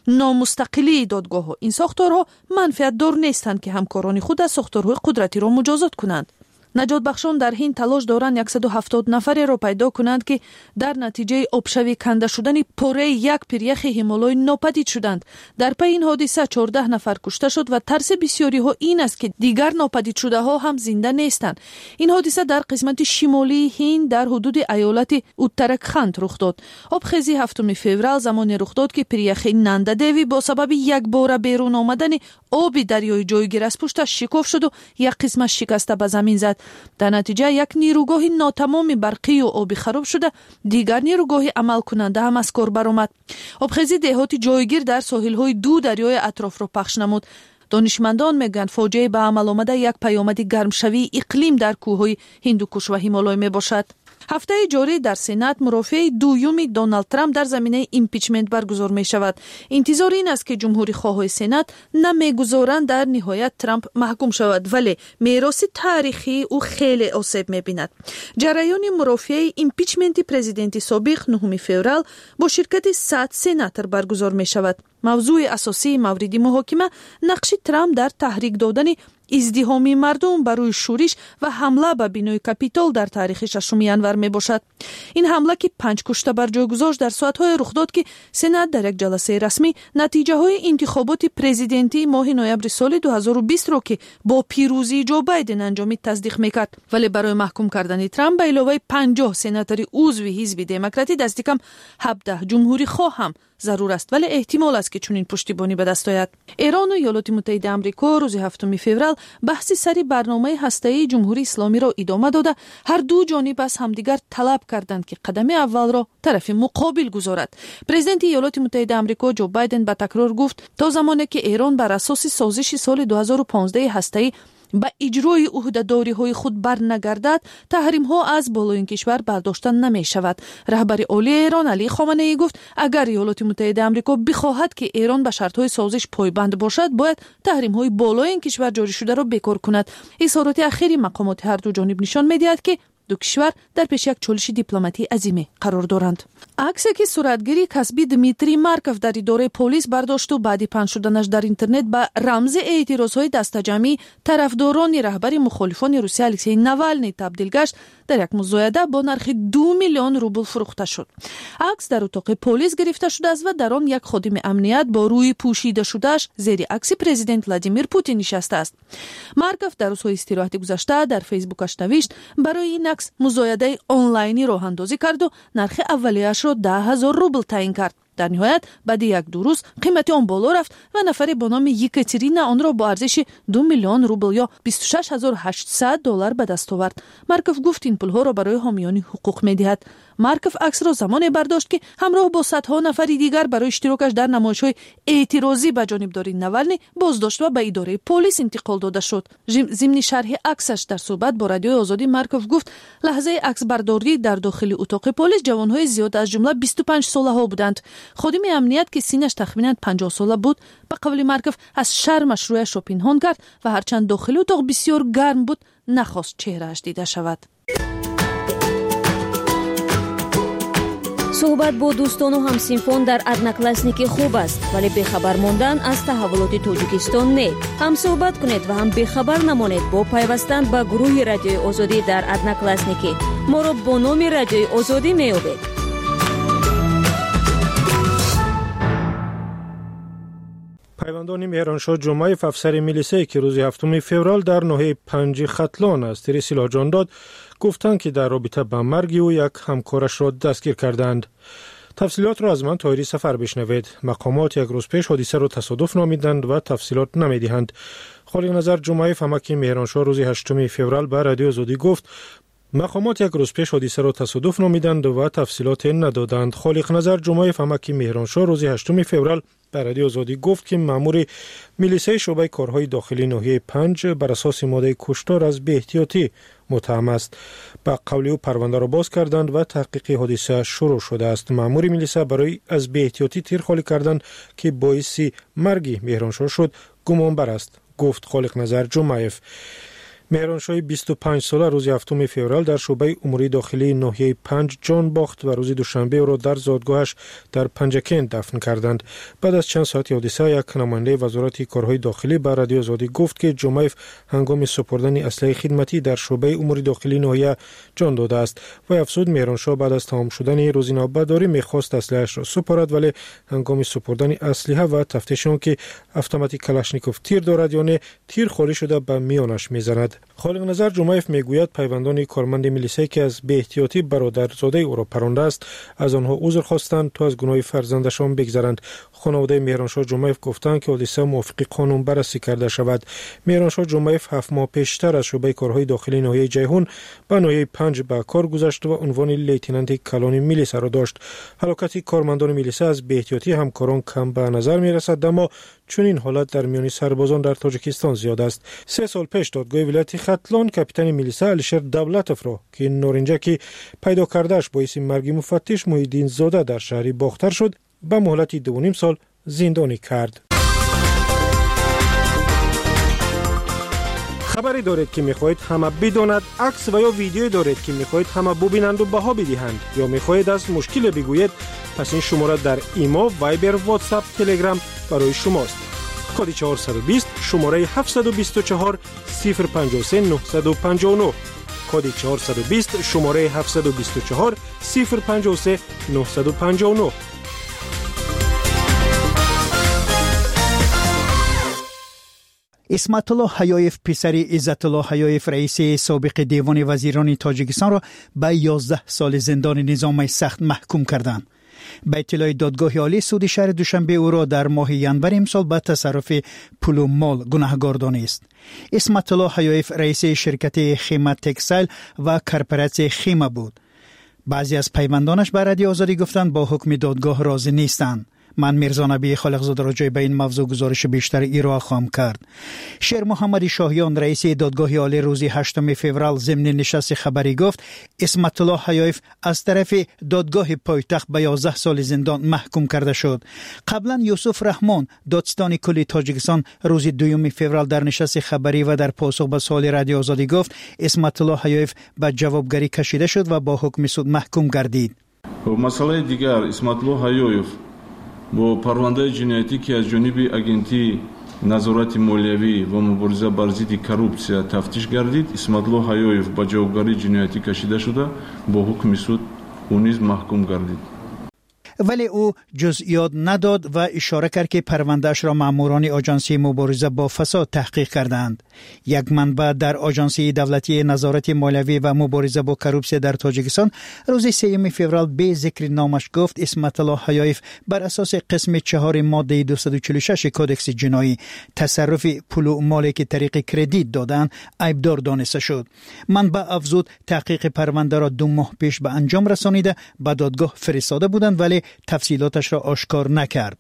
نامستقلی دادگاه ها این ساختارها منفعت دار نیستند که همکاران خود از ساختارهای قدرتی را مجازات کنند. نجات بخشان در هند تلاش دارند صد و هفتاد نفر را پیدا کنند که در نتیجه آبشوی کنده شدن پاره یک پیریخ هیمالای ناپدید شدند. در پی این حادثه چهارده نفر کشته شد و ترس بسیاری ها این است که دیگر ناپدید شده ها هم زنده نیستند. این حادثه در قسمت شمالی هند در حدود ایالت اتراکخند رخ داد. آبخیزی هفتم فوریه زمان رخ داد که پیریخ نندا دیوی با سبب یک بار بیرون آمدن آب دریای جایگیر از پشتش شکاف شد و یک قسمت شکسته به زمین زد. در نتیجه یک نیروگاه ناتمام برقی و آبی خراب شده، دیگر نیروگاه عمل کننده هم از کار برآمد. آبخیزی دهات جایگیر در ساحل‌های دو دریای اطراف را پخش نمود. دانشمندان میگن فاجعه به عمل آمده یک پیامد گرمشوی اقلیم در کوههای هندوکش و هیمالای می باشد. هفته جاری در سنات مرافعه دوم دونالد ترامپ در زمینه ایمپیچمنت برگزار می شود. انتظار این است که جمهوری خواهای سنات نمیگذارند در نهایت ترامپ محکوم شود، ولی میراث تاریخی او خیلی آسیب می بیند. جریان مرافعه ایمپیچمنت پرزیدنت سابق نهم فوریه با شرکت صد سناتور برگزار می شود. موضوع اساسی مورد محاکمه نقش ترامپ در تحریک دادن ازدحام مردم برای شورش و حمله به بنای کاپیتول در تاریخ ششم ژانویه می باشد. این حمله که پنج کشته بر جای گذاشت در ساعت‌های رخ داد که سنات در یک جلسه رسمی نتیجه های انتخابات پرزیدنتی ماه نوامبر سال دو هزار و بیست را که با پیروزی جو بایدن انجامید تصدیق میکرد، ولی برای محکوم کردن ترامپ به علاوه پنجاه سناتور عضو حزب دموکراتی دست کم هفده جمهوری خواه هم ضرور است، ولی احتمال است که چنین پشتیبانی به دست آید. ایران و ایالات متحده آمریکا روز هفتم فوریه بحث سری برنامه هسته‌ای جمهوری اسلامی را ادامه داده، هر دو جانب از همدیگر طلب کردند که قدم اول را طرف مقابل گذارد. پرزیدنت ایالات متحده آمریکا جو بایدن به تکرار گفت تا زمانی که ایران بر اساس سازش سال دو هزار و پانزده هسته‌ای با اجرای عهده‌داری های خود برنگردد، تحریم ها از بالای کشور برداشته نمی شود. رهبر عالی ایران علی خامنه ای گفت اگر ایالات متحده آمریکا بخواهد که ایران به شرط های سازش پایبند باشد، باید تحریم های بالای این کشور جاری شده را بیکار کند. اظهارات اخیری مقامات هر دو جانب نشان می‌دهد که دو کشور در پیش یک چالش دیپلماتی عظیمی قرار دارند. عکسی که صورتگیری کسبی دمیتری مارکوف در اداره پلیس برداشت و بعدی پخش شدنش در اینترنت به رمز اعتراضهای دسته‌جمعی طرفداران رهبر مخالفان روسیه الکسی ناوالنی تبدیل گشت، در یک مزایده با نرخ دو میلیون روبل فروخته شد. عکس در اتاق پلیس گرفته شده است و در آن یک خادم امنیت با روی پوشیده شدهش زیر عکس پرزیدنت ولادیمیر پوتین نشسته است. مارکوف در روزهای استراحت گذشته در فیسبوکش نوشت برای این عکس مزایده آنلاینی راه اندازی کرد و نرخ اولیه‌اش را ده هزار روبل تعیین کرد. در نهایت بعد یک دو روز قیمت آن بالا رفت و نفری با نام یکاترینا آن را با ارزش دو میلیون روبل یا بیست و شش هزار و هشتصد دلار به دست آورد. مارکوف گفت این پولها را برای حامیان حقوق می‌دهد. مارکوف عکس را زمانی برداشت که همراه با صدها نفری دیگر برای اشتراکش در نمایش‌های اعتراضی به جانبداری نوالنی بازداشت و به اداره پلیس انتقال داده شد. ضمن شرح عکسش در صحبت با رادیو آزادی مارکوف گفت لحظه عکس برداری در داخل اتاق پلیس جوان‌های زیاد از جمله بیست و پنج ساله‌ها بودند. خادم امنیت که سینش تخمیناً پنجاه ساله بود به قول مارکوف از شرمش رویش را پنهان کرد و هرچند داخل اتاق بسیار گرم بود نخواست چهرهش دیده شود. صحبت با دوستان و همسینفان در ادناکلاسنیکی خوب است ولی بخبر ماندن از تحولات تاجیکستان نه. هم صحبت کنید و هم بخبر نمانید با پیوستن به گروه رادیوی آزادی در ادناکلاسنیکی. ما را با نام رادیوی آزادی می‌یابید. پیوندان مهرانشاه جمعه افسر میلیسه که روز هفتم فوریه در ناحیه پنج ختلان از تیر سلاح جان داد گفتند که در رابطه با مرگ او یک همکارش را دستگیر کردند. تفصیلات را از من طاهری سفر بشنوید. مقامات یک روز پیش حادثه را تصادف نامیدند و تفصیلات نمیدهند. خالق نظر جمعه فمکی مهرانشاه روز هشتم فوریه به رادیو آزادی گفت مقامات یک روز پیش حادثه را تصادف نامیدند و تفصیلات ندادند. خالق نظر جمعه فمکی مهرانشاه روز هشتم فوریه به رادیو آزادی گفت که مأمور میلیسه شعبه کارهای داخلی ناحیه پنج بر اساس ماده کشتار از بی‌احتیاطی متهم است. با قول او پرونده را باز کردند و تحقیق حادثه شروع شده است. مأمور میلیسه برای از بی‌احتیاطی تیر خالی کردن که باعث مرگ مهرانشاه شد گمانبر است، گفت خالق نظر جمعیف. مهرانشاه بیست و پنج ساله روز هفتم فوریه در شعبه امور داخلی ناحیه پنج جان باخت و روز دوشنبه او را در زادگاهش در پنجکین دفن کردند. بعد از چند ساعت حادثه یک نماینده وزارت کارهای داخلی به رادیو آزادی گفت که جمعیف هنگام سپردن اسلحه خدمتی در شعبه امور داخلی ناحیه جان داده است و افزود مهرانشاه بعد از تمام شدن روز نوبتداری میخواست اسلحه‌اش را سپارد ولی هنگام سپردن اسلحه و تفتیش آن که اتوماتیک کلاشنیکوف تیر دارد یا نه تیر خالی شده به میانش میزند. خالق نظر جمعیف میگوید پیوندان کارمند میلیسه که از بی‌احتیاطی برادرزاده او را پرانده است از آنها عذر خواستند تا از گناه فرزندشان بگذرند. خانواده مهرانشاه جمعیف گفتند که حادثه موافق قانون بررسی کرده شود. مهرانشاه جمعیف هفت ماه پیشتر از شعبه کارهای داخلی ناحیه جیهون به ناحیه پنج به کار گذشت و عنوان لیتنانت کلان میلیسه را داشت. هلاکت کارمندان میلیسه از بی‌احتیاطی همکاران کم به نظر میرسد، اما چون این حالت در میان سربازان در تاجیکستان زیاد است. سه سال پیش دادگاه ولایت ختلان کاپیتان میلیسه علیشر دولتوف را که نارنجکی پیدا کردهش باعث مرگ مفتش محیدین زاده در شهری باختر شد به مهلت دو و نیم سال زندانی کرد. خبری دارید که میخواهید همه بداند، عکس و یا ویدیویی دارید که میخواهید همه ببینند و بها بدهند، یا میخواهید از مشکل بگویید، پس این شماره در ایما، وایبر، واتساپ، تلگرام برای شماست. کد چهارصد و بیست شماره هفتصد و بیست و چهار صفر پنجاه و سه نهصد و پنجاه و نه. کد چهارصد و بیست شماره هفتصد و بیست و چهار صفر پنجاه و سه نهصد و پنجاه و نه. اسمت الله حیایف پسر عزت الله حیایف رئیس سابق دیوان وزیران تاجیکستان را به یازده سال زندان نظام سخت محکوم کردند. به اطلاع دادگاه عالی سود شهر دوشنبه او را در ماه ینور امسال به تصرف پول و مال گناهکار دانست. اسمت الله حیایف رئیس شرکت خیمه تکسایل و کارپوراسیون خیمه بود. بعضی از پیوندانش به رادیو آزادی گفتند با حکم دادگاه راضی نیستند. من میرزا نبی خالقزاده راجع به این موضوع گزارش بیشتر ایرا خواهم کرد. شیر محمد شاهیان رئیس دادگاه عالی روز هشتم فوریه ضمن نشست خبری گفت اسمت الله حیایف از طرف دادگاه پایتخت به یازده سال زندان محکوم کرده شد. قبلا یوسف رحمان دادستان کلی تاجیکستان روز دوم فوریه در نشست خبری و در پاسخ به سوال رادیو آزادی گفت اسمت الله حیایف به جوابگری کشیده شد و با حکم سود محکوم گردید. مسئله دیگر اسمت الله حیایف با پرونده جنایتی که از جانب اگنتی نظارت مالیوی و مبارزه بر ضد کروپسیا تفتیش گردید، اسمت الله حیایف به جوابگری جنایتی کشیده شده با حکم سود او نیز محکوم گردید. ولی او جزئیات نداد و اشاره کرد که پروندهش را ماموران آژانسی مبارزه با فساد تحقیق کردند. یک منبع در آژانسی دولتی نظارت مالیوی و مبارزه با کروپسیون در تاجیکستان روز سوم فوریه به ذکر نامش گفت اسمت الله حیایف بر اساس قسم چهار ماده دویست و چهل و شش کودکس جنایی تصرف پول و مالی که طریق کردیت دادن عیبدار دانسته شد. منبع افزود تحقیق پرونده را دو ماه پیش به انجام رسانیده به دادگاه فرستاده بودند ولی تفصیلاتش را آشکار نکرد.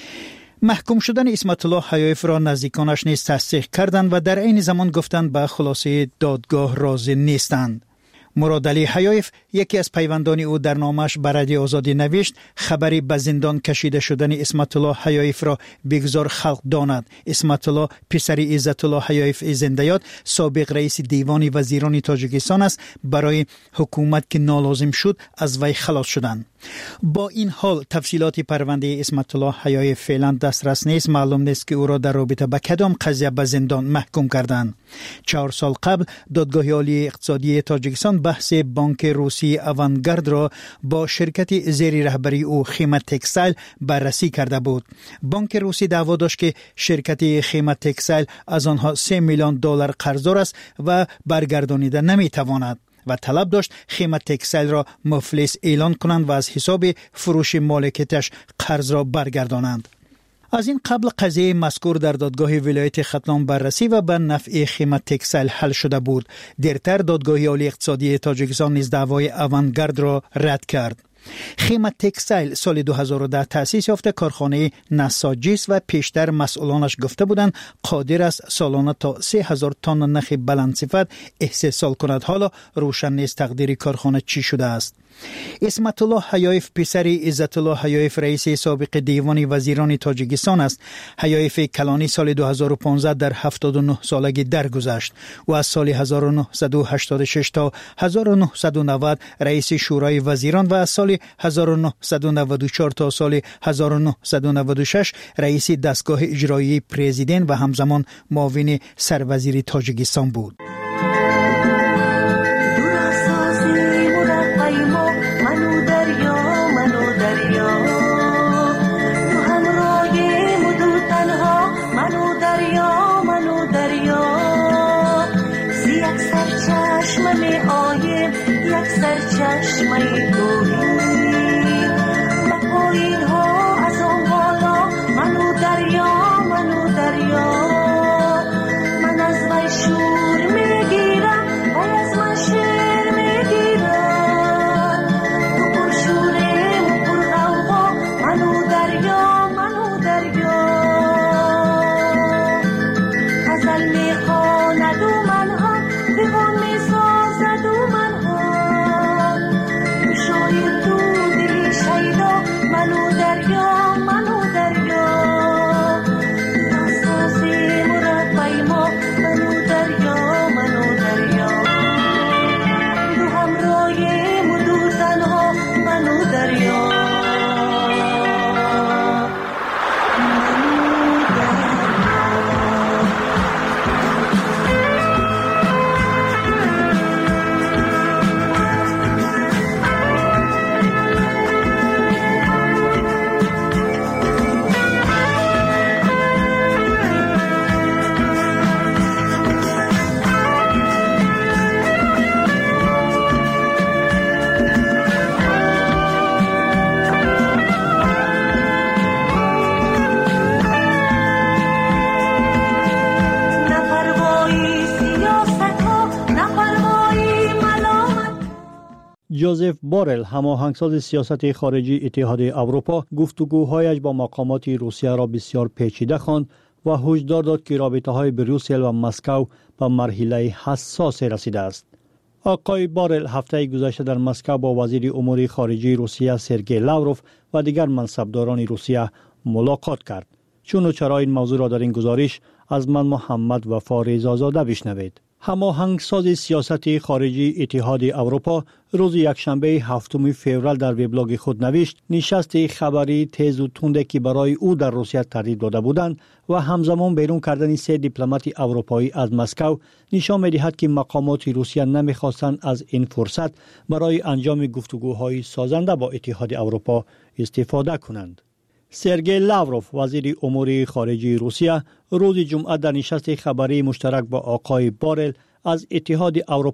محکوم شدن اسمت الله حیایف را نزدیکانش نیز تصدیق کردند و در عین زمان گفتند به خلاصه دادگاه راضی نیستند. مراد علی حیایف یکی از پیوندان او در نامش بر رادیو آزادی نوشت خبری به زندان کشیده شدن اسمت الله حیایف را بگذار خلق داند. اسمت الله پسر عزت الله حیایف زنده‌یاد سابق رئیس دیوان وزیران تاجیکستان است. برای حکومت که نالازم شد از وی خلاص شدند. با این حال تفصیلات پرونده اسمت الله حیایف فعلا دسترس نیست. معلوم نیست که او را در رابطه با کدام قضیه به زندان محکوم کردند. چهار سال قبل دادگاه عالی اقتصادی تاجیکستان بحث بانک روسی اوانگارد را با شرکت زیر رهبری او خیمه تکستایل بررسی کرده بود. بانک روسی دعوا داشت که شرکت خیمه تکستایل از آنها سه میلیون دلار قرضدار است و برگردانیده نمیتواند و طلب داشت خیمه تکستایل را مفلس اعلان کنند و از حساب فروش مالکیتش قرض را برگردانند. از این قبل قضیه مذکور در دادگاه ولایت ختلان بررسی و به نفع خیمه تکستایل حل شده بود. دیرتر دادگاه عالی اقتصادی تاجیکستان نیز دعوای اوانگارد را رد کرد. خیمه تکستایل سال دو هزار و ده تأسیس یافته کارخانه نساجی است و پیشتر مسئولانش گفته بودند قادر است سالانه تا سه هزار تن نخ بلند صفت استحصال کند. حالا روشن نیست تقدیر کارخانه چی شده است. اسمت الله حیایف پسر عزت الله حیایف رئیس سابق دیوان وزیران تاجیکستان است. حیایف کلانی سال دو هزار و پانزده در هفتاد و نه سالگی درگذشت و از سال هزار و نهصد و هشتاد و شش تا هزار و نهصد و نود رئیس شورای وزیران و از سال هزار و نهصد و نود و چهار تا سال هزار و نهصد و نود و شش رئیس دستگاه اجرایی پرزیدنت و همزمان معاون سروزیر تاجیکستان بود. چشمه گویی و پایین ها از آن بالا منو دریا منو دریا من از وی شور میگیرم و از من شعر میگیرم تو پر شورم و پر غوغا منو دریا منو دریا غزل میخواند و منها دیوان میسازد و منها منو دریا منو دریا ناسازی مربی ما منو دریا منو دریا دو همراه مدور تنها منو دریا جوزف بورل هماهنگساز سیاست خارجی اتحاد اروپا گفتگوهایش با مقامات روسیه را بسیار پیچیده خواند و هشدار داد که رابطه‌های بروسل و مسکو به مرحله حساس رسیده است. آقای بورل هفته گذشته در مسکو با وزیر امور خارجه روسیه سرگئی لاوروف و دیگر منصبداران روسیه ملاقات کرد. چون و چرا این موضوع را در این گزارش از من محمد وفا رضازاده بشنوید. هماهنگساز سیاست خارجی اتحاد اروپا روز یکشنبه هفتم فوریه در وبلاگ خود نوشت نشست خبری تیز و تنده که برای او در روسیه ترتیب داده بودند و همزمان بیرون کردن سه دیپلمات اروپایی از مسکو نشان می‌دهد که مقامات روسیه نمی‌خواستند از این فرصت برای انجام گفتگوهای سازنده با اتحاد اروپا استفاده کنند. سرگئی لاوروف وزیر امور خارجه روسیه روز جمعه در نشست خبری مشترک با آقای بارل از اتحاد اروپا